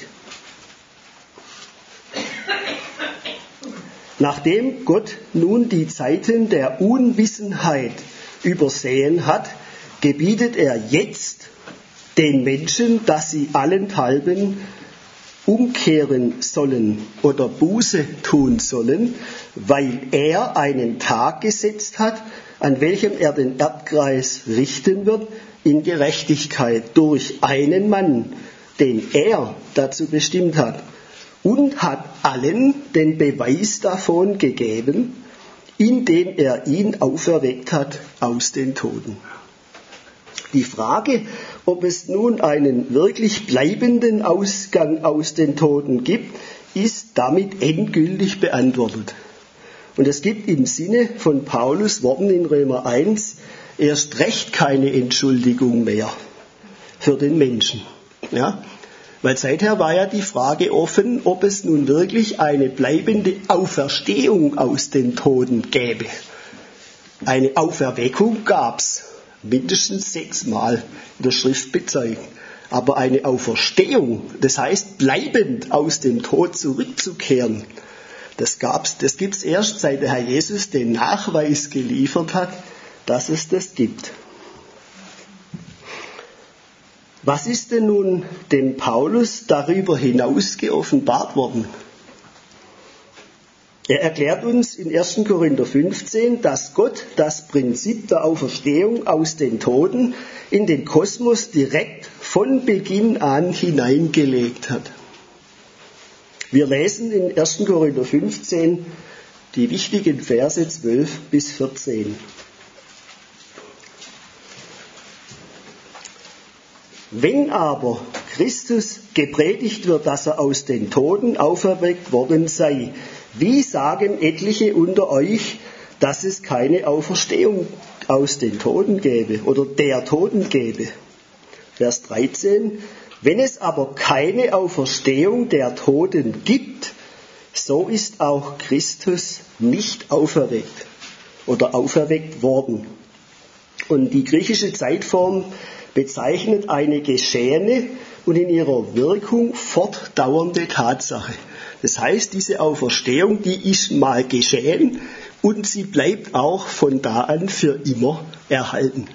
Nachdem Gott nun die Zeiten der Unwissenheit übersehen hat, gebietet er jetzt den Menschen, dass sie allenthalben umkehren sollen oder Buße tun sollen, weil er einen Tag gesetzt hat, an welchem er den Erdkreis richten wird, in Gerechtigkeit durch einen Mann, den er dazu bestimmt hat, und hat allen den Beweis davon gegeben, indem er ihn auferweckt hat aus den Toten. Die Frage, ob es nun einen wirklich bleibenden Ausgang aus den Toten gibt, ist damit endgültig beantwortet. Und es gibt im Sinne von Paulus Worten in Römer 1 erst recht keine Entschuldigung mehr für den Menschen. Ja? Weil seither war ja die Frage offen, ob es nun wirklich eine bleibende Auferstehung aus den Toten gäbe. Eine Auferweckung gab's mindestens 6-mal in der Schrift bezeugt. Aber eine Auferstehung, das heißt bleibend aus dem Tod zurückzukehren, das gibt's erst, seit der Herr Jesus den Nachweis geliefert hat, dass es das gibt. Was ist denn nun dem Paulus darüber hinaus geoffenbart worden? Er erklärt uns in 1. Korinther 15, dass Gott das Prinzip der Auferstehung aus den Toten in den Kosmos direkt von Beginn an hineingelegt hat. Wir lesen in 1. Korinther 15 die wichtigen Verse 12 bis 14. Wenn aber Christus gepredigt wird, dass er aus den Toten auferweckt worden sei, wie sagen etliche unter euch, dass es keine Auferstehung aus den Toten gäbe oder der Toten gäbe? Vers 13. Wenn es aber keine Auferstehung der Toten gibt, so ist auch Christus nicht auferweckt oder auferweckt worden. Und die griechische Zeitform bezeichnet eine geschehene und in ihrer Wirkung fortdauernde Tatsache. Das heißt, diese Auferstehung, die ist mal geschehen und sie bleibt auch von da an für immer erhalten.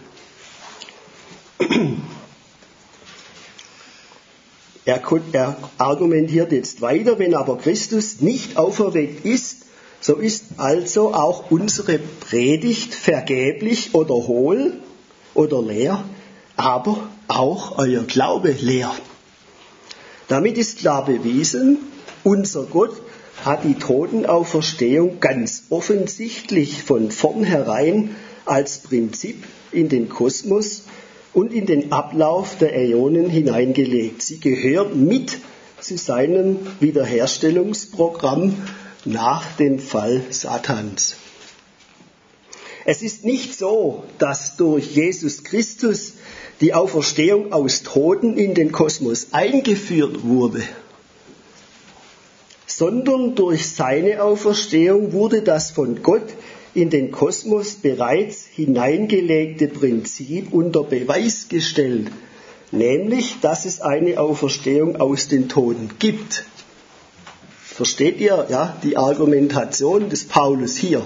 Er argumentiert jetzt weiter, wenn aber Christus nicht auferweckt ist, so ist also auch unsere Predigt vergeblich oder hohl oder leer, aber auch euer Glaube leer. Damit ist klar bewiesen, unser Gott hat die Totenauferstehung ganz offensichtlich von vornherein als Prinzip in den Kosmos und in den Ablauf der Äonen hineingelegt. Sie gehört mit zu seinem Wiederherstellungsprogramm nach dem Fall Satans. Es ist nicht so, dass durch Jesus Christus die Auferstehung aus Toten in den Kosmos eingeführt wurde, sondern durch seine Auferstehung wurde das von Gott in den Kosmos bereits hineingelegte Prinzip unter Beweis gestellt, nämlich, dass es eine Auferstehung aus den Toten gibt. Versteht ihr die Argumentation des Paulus hier?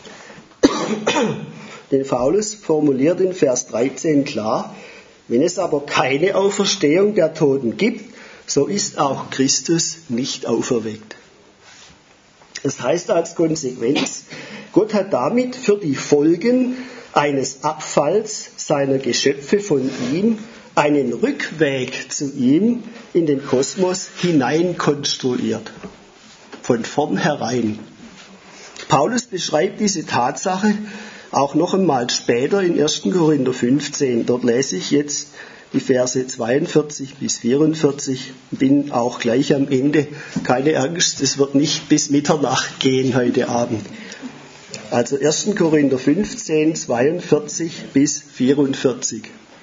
Denn Paulus formuliert in Vers 13 klar, wenn es aber keine Auferstehung der Toten gibt, so ist auch Christus nicht auferweckt. Das heißt als Konsequenz, Gott hat damit für die Folgen eines Abfalls seiner Geschöpfe von ihm einen Rückweg zu ihm in den Kosmos hineinkonstruiert. Von vornherein. Paulus beschreibt diese Tatsache auch noch einmal später in 1. Korinther 15. Dort lese ich jetzt die Verse 42 bis 44. Bin auch gleich am Ende. Keine Angst, es wird nicht bis Mitternacht gehen heute Abend. Also 1. Korinther 15, 42 bis 44.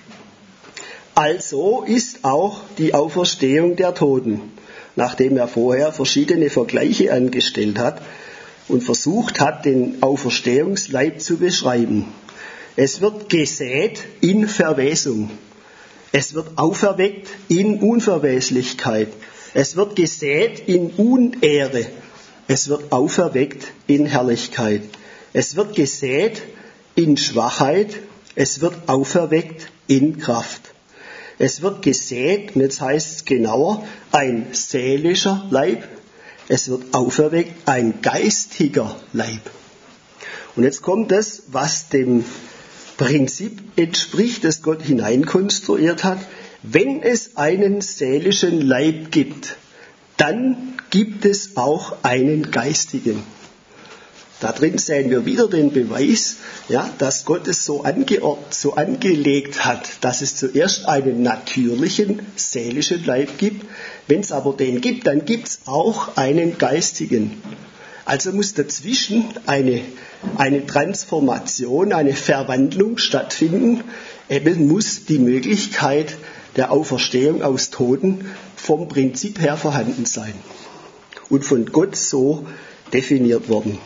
Also ist auch die Auferstehung der Toten, nachdem er vorher verschiedene Vergleiche angestellt hat und versucht hat, den Auferstehungsleib zu beschreiben. Es wird gesät in Verwesung. Es wird auferweckt in Unverweslichkeit. Es wird gesät in Unehre. Es wird auferweckt in Herrlichkeit. Es wird gesät in Schwachheit. Es wird auferweckt in Kraft. Es wird gesät, und jetzt heißt es genauer, ein seelischer Leib. Es wird auferweckt ein geistiger Leib. Und jetzt kommt das, was dem Prinzip entspricht, das Gott hineinkonstruiert hat. Wenn es einen seelischen Leib gibt, dann gibt es auch einen geistigen. Da drin sehen wir wieder den Beweis, dass Gott es so angelegt hat, dass es zuerst einen natürlichen, seelischen Leib gibt. Wenn es aber den gibt, dann gibt es auch einen geistigen. Also muss dazwischen eine Transformation, eine Verwandlung stattfinden. Eben muss die Möglichkeit der Auferstehung aus Toten vom Prinzip her vorhanden sein und von Gott so definiert worden.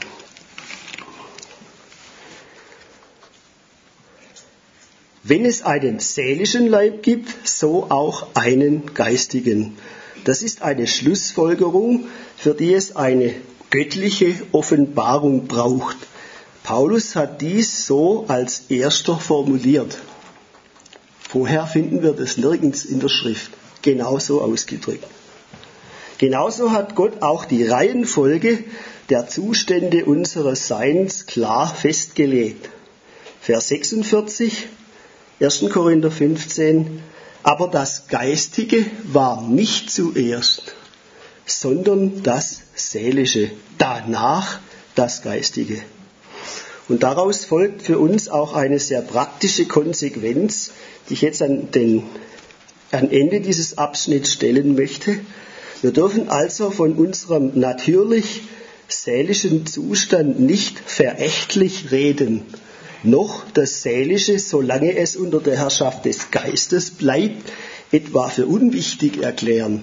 Wenn es einen seelischen Leib gibt, so auch einen geistigen. Das ist eine Schlussfolgerung, für die es eine göttliche Offenbarung braucht. Paulus hat dies so als erster formuliert. Vorher finden wir das nirgends in der Schrift genauso ausgedrückt. Genauso hat Gott auch die Reihenfolge der Zustände unseres Seins klar festgelegt. Vers 46, 1. Korinther 15, aber das Geistige war nicht zuerst, sondern das Seelische, danach das Geistige. Und daraus folgt für uns auch eine sehr praktische Konsequenz, die ich jetzt an Ende dieses Abschnitts stellen möchte. Wir dürfen also von unserem natürlich seelischen Zustand nicht verächtlich reden, noch das Seelische, solange es unter der Herrschaft des Geistes bleibt, etwa für unwichtig erklären.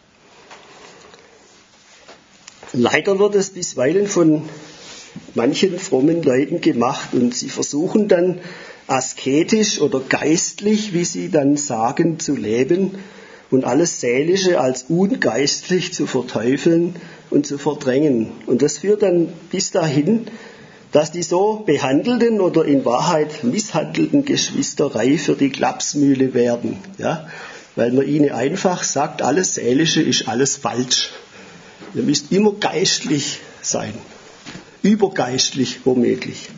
Leider wird es bisweilen von manchen frommen Leuten gemacht und sie versuchen dann asketisch oder geistlich, wie sie dann sagen, zu leben und alles Seelische als ungeistlich zu verteufeln und zu verdrängen. Und das führt dann bis dahin, dass die so behandelten oder in Wahrheit misshandelten Geschwister reif für die Klapsmühle werden. Ja? Weil man ihnen einfach sagt, alles Seelische ist alles falsch. Ihr müsst immer geistlich sein. Übergeistlich womöglich.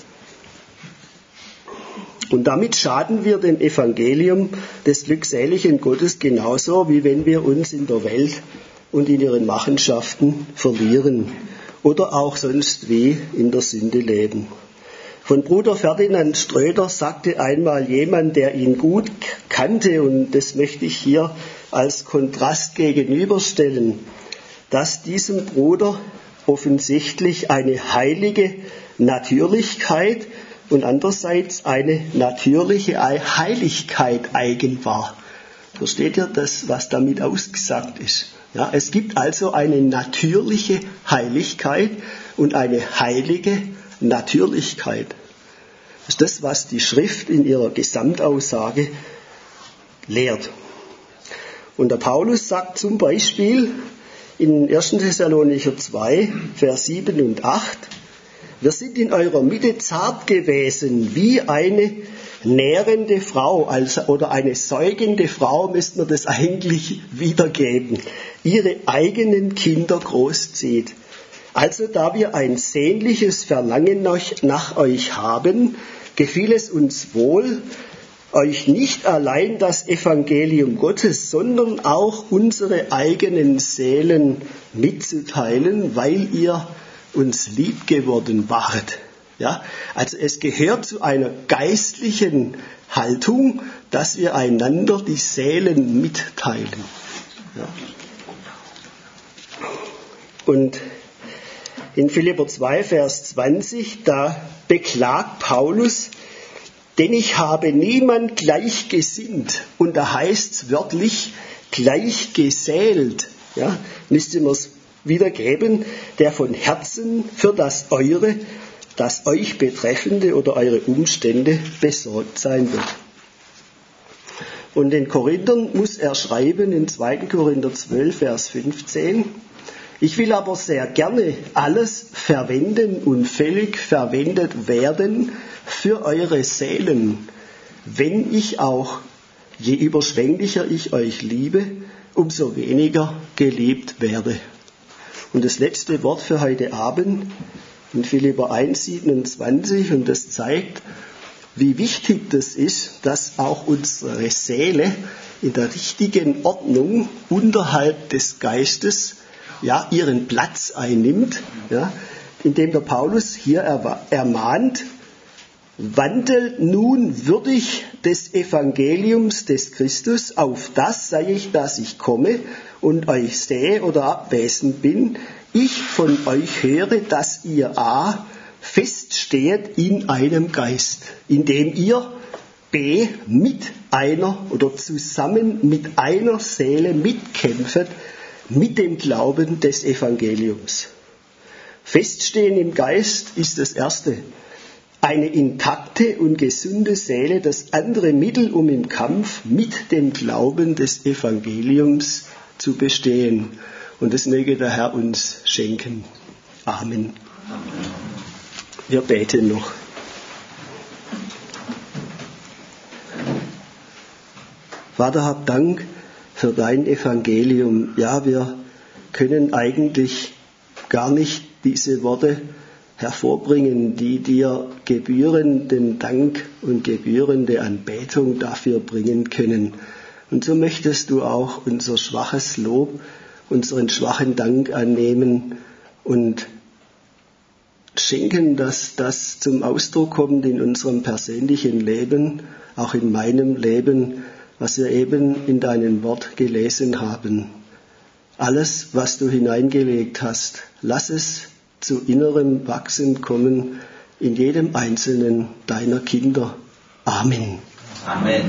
Und damit schaden wir dem Evangelium des glückseligen Gottes genauso, wie wenn wir uns in der Welt und in ihren Machenschaften verlieren oder auch sonst wie in der Sünde leben. Von Bruder Ferdinand Ströder sagte einmal jemand, der ihn gut kannte, und das möchte ich hier als Kontrast gegenüberstellen, dass diesem Bruder offensichtlich eine heilige Natürlichkeit und andererseits eine natürliche Heiligkeit eigen war. Versteht ihr das, was damit ausgesagt ist? Ja, es gibt also eine natürliche Heiligkeit und eine heilige Natürlichkeit. Das ist das, was die Schrift in ihrer Gesamtaussage lehrt. Und der Paulus sagt zum Beispiel in 1. Thessalonicher 2, Vers 7 und 8, wir sind in eurer Mitte zart gewesen, wie eine nährende Frau, oder eine säugende Frau, müsste man das eigentlich wiedergeben, ihre eigenen Kinder großzieht. Also da wir ein sehnliches Verlangen nach euch haben, gefiel es uns wohl, euch nicht allein das Evangelium Gottes, sondern auch unsere eigenen Seelen mitzuteilen, weil ihr uns lieb geworden wart. Ja, also es gehört zu einer geistlichen Haltung, dass wir einander die Seelen mitteilen. Ja. Und in Philipper 2, Vers 20, da beklagt Paulus, denn ich habe niemand gleichgesinnt. Und da heißt es wörtlich gleichgesält. Ja, müsste man es wiedergeben, der von Herzen für das Eure, das euch betreffende oder eure Umstände besorgt sein wird. Und den Korinthern muss er schreiben in 2. Korinther 12, Vers 15, ich will aber sehr gerne alles verwenden und völlig verwendet werden für eure Seelen, wenn ich auch, je überschwänglicher ich euch liebe, umso weniger geliebt werde. Und das letzte Wort für heute Abend in Philipper 1, 27, und das zeigt, wie wichtig das ist, dass auch unsere Seele in der richtigen Ordnung unterhalb des Geistes ja, ihren Platz einnimmt, ja, indem der Paulus hier ermahnt, wandelt nun würdig des Evangeliums des Christus, auf das sei ich, dass ich komme und euch sehe oder abwesend bin, ich von euch höre, dass ihr a. feststehet in einem Geist, indem ihr b. mit einer oder zusammen mit einer Seele mitkämpft, mit dem Glauben des Evangeliums. Feststehen im Geist ist das Erste. Eine intakte und gesunde Seele, das andere Mittel, um im Kampf mit dem Glauben des Evangeliums zu bestehen. Und das möge der Herr uns schenken. Amen. Wir beten noch. Vater, hab Dank für dein Evangelium. Ja, wir können eigentlich gar nicht diese Worte hervorbringen, die dir gebührenden Dank und gebührende Anbetung dafür bringen können. Und so möchtest du auch unser schwaches Lob, unseren schwachen Dank annehmen und schenken, dass das zum Ausdruck kommt in unserem persönlichen Leben, auch in meinem Leben, was wir eben in deinem Wort gelesen haben. Alles, was du hineingelegt hast, lass es zu innerem Wachsen kommen in jedem einzelnen deiner Kinder. Amen. Amen.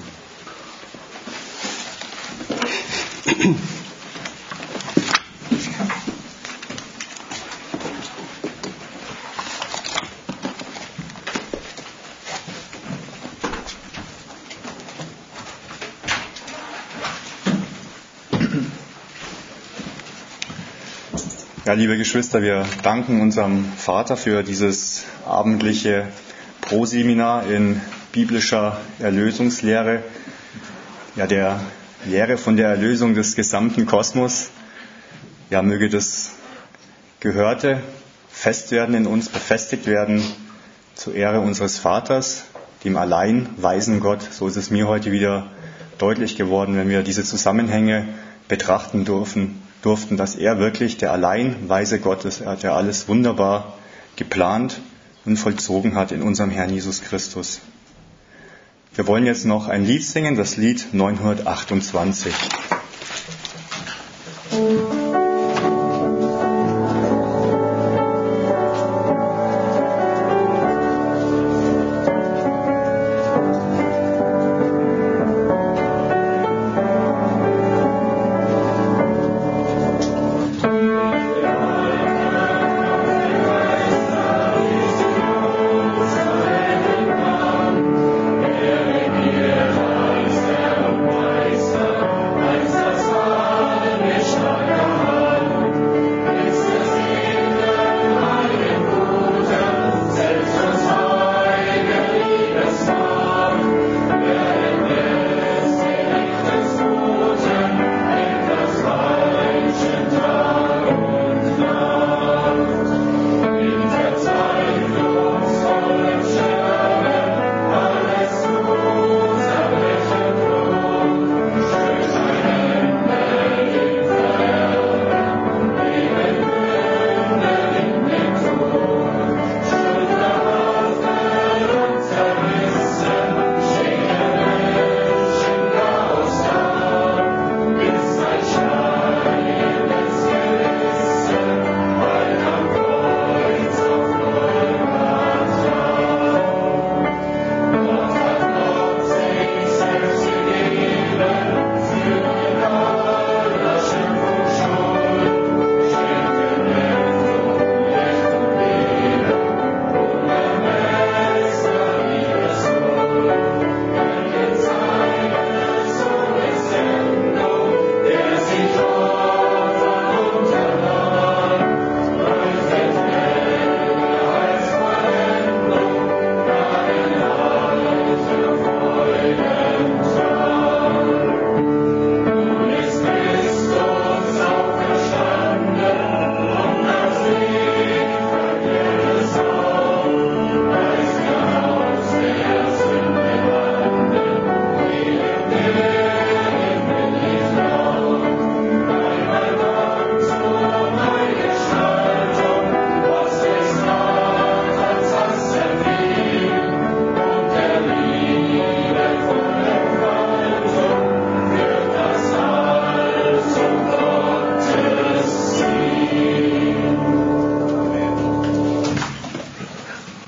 Ja, liebe Geschwister, wir danken unserem Vater für dieses abendliche Proseminar in biblischer Erlösungslehre, ja, der Lehre von der Erlösung des gesamten Kosmos. Ja, möge das Gehörte fest werden in uns, befestigt werden zur Ehre unseres Vaters, dem allein weisen Gott. So ist es mir heute wieder deutlich geworden, wenn wir diese Zusammenhänge betrachten durften, dass er wirklich der allein weise Gott ist, der alles wunderbar geplant und vollzogen hat in unserem Herrn Jesus Christus. Wir wollen jetzt noch ein Lied singen, das Lied 928.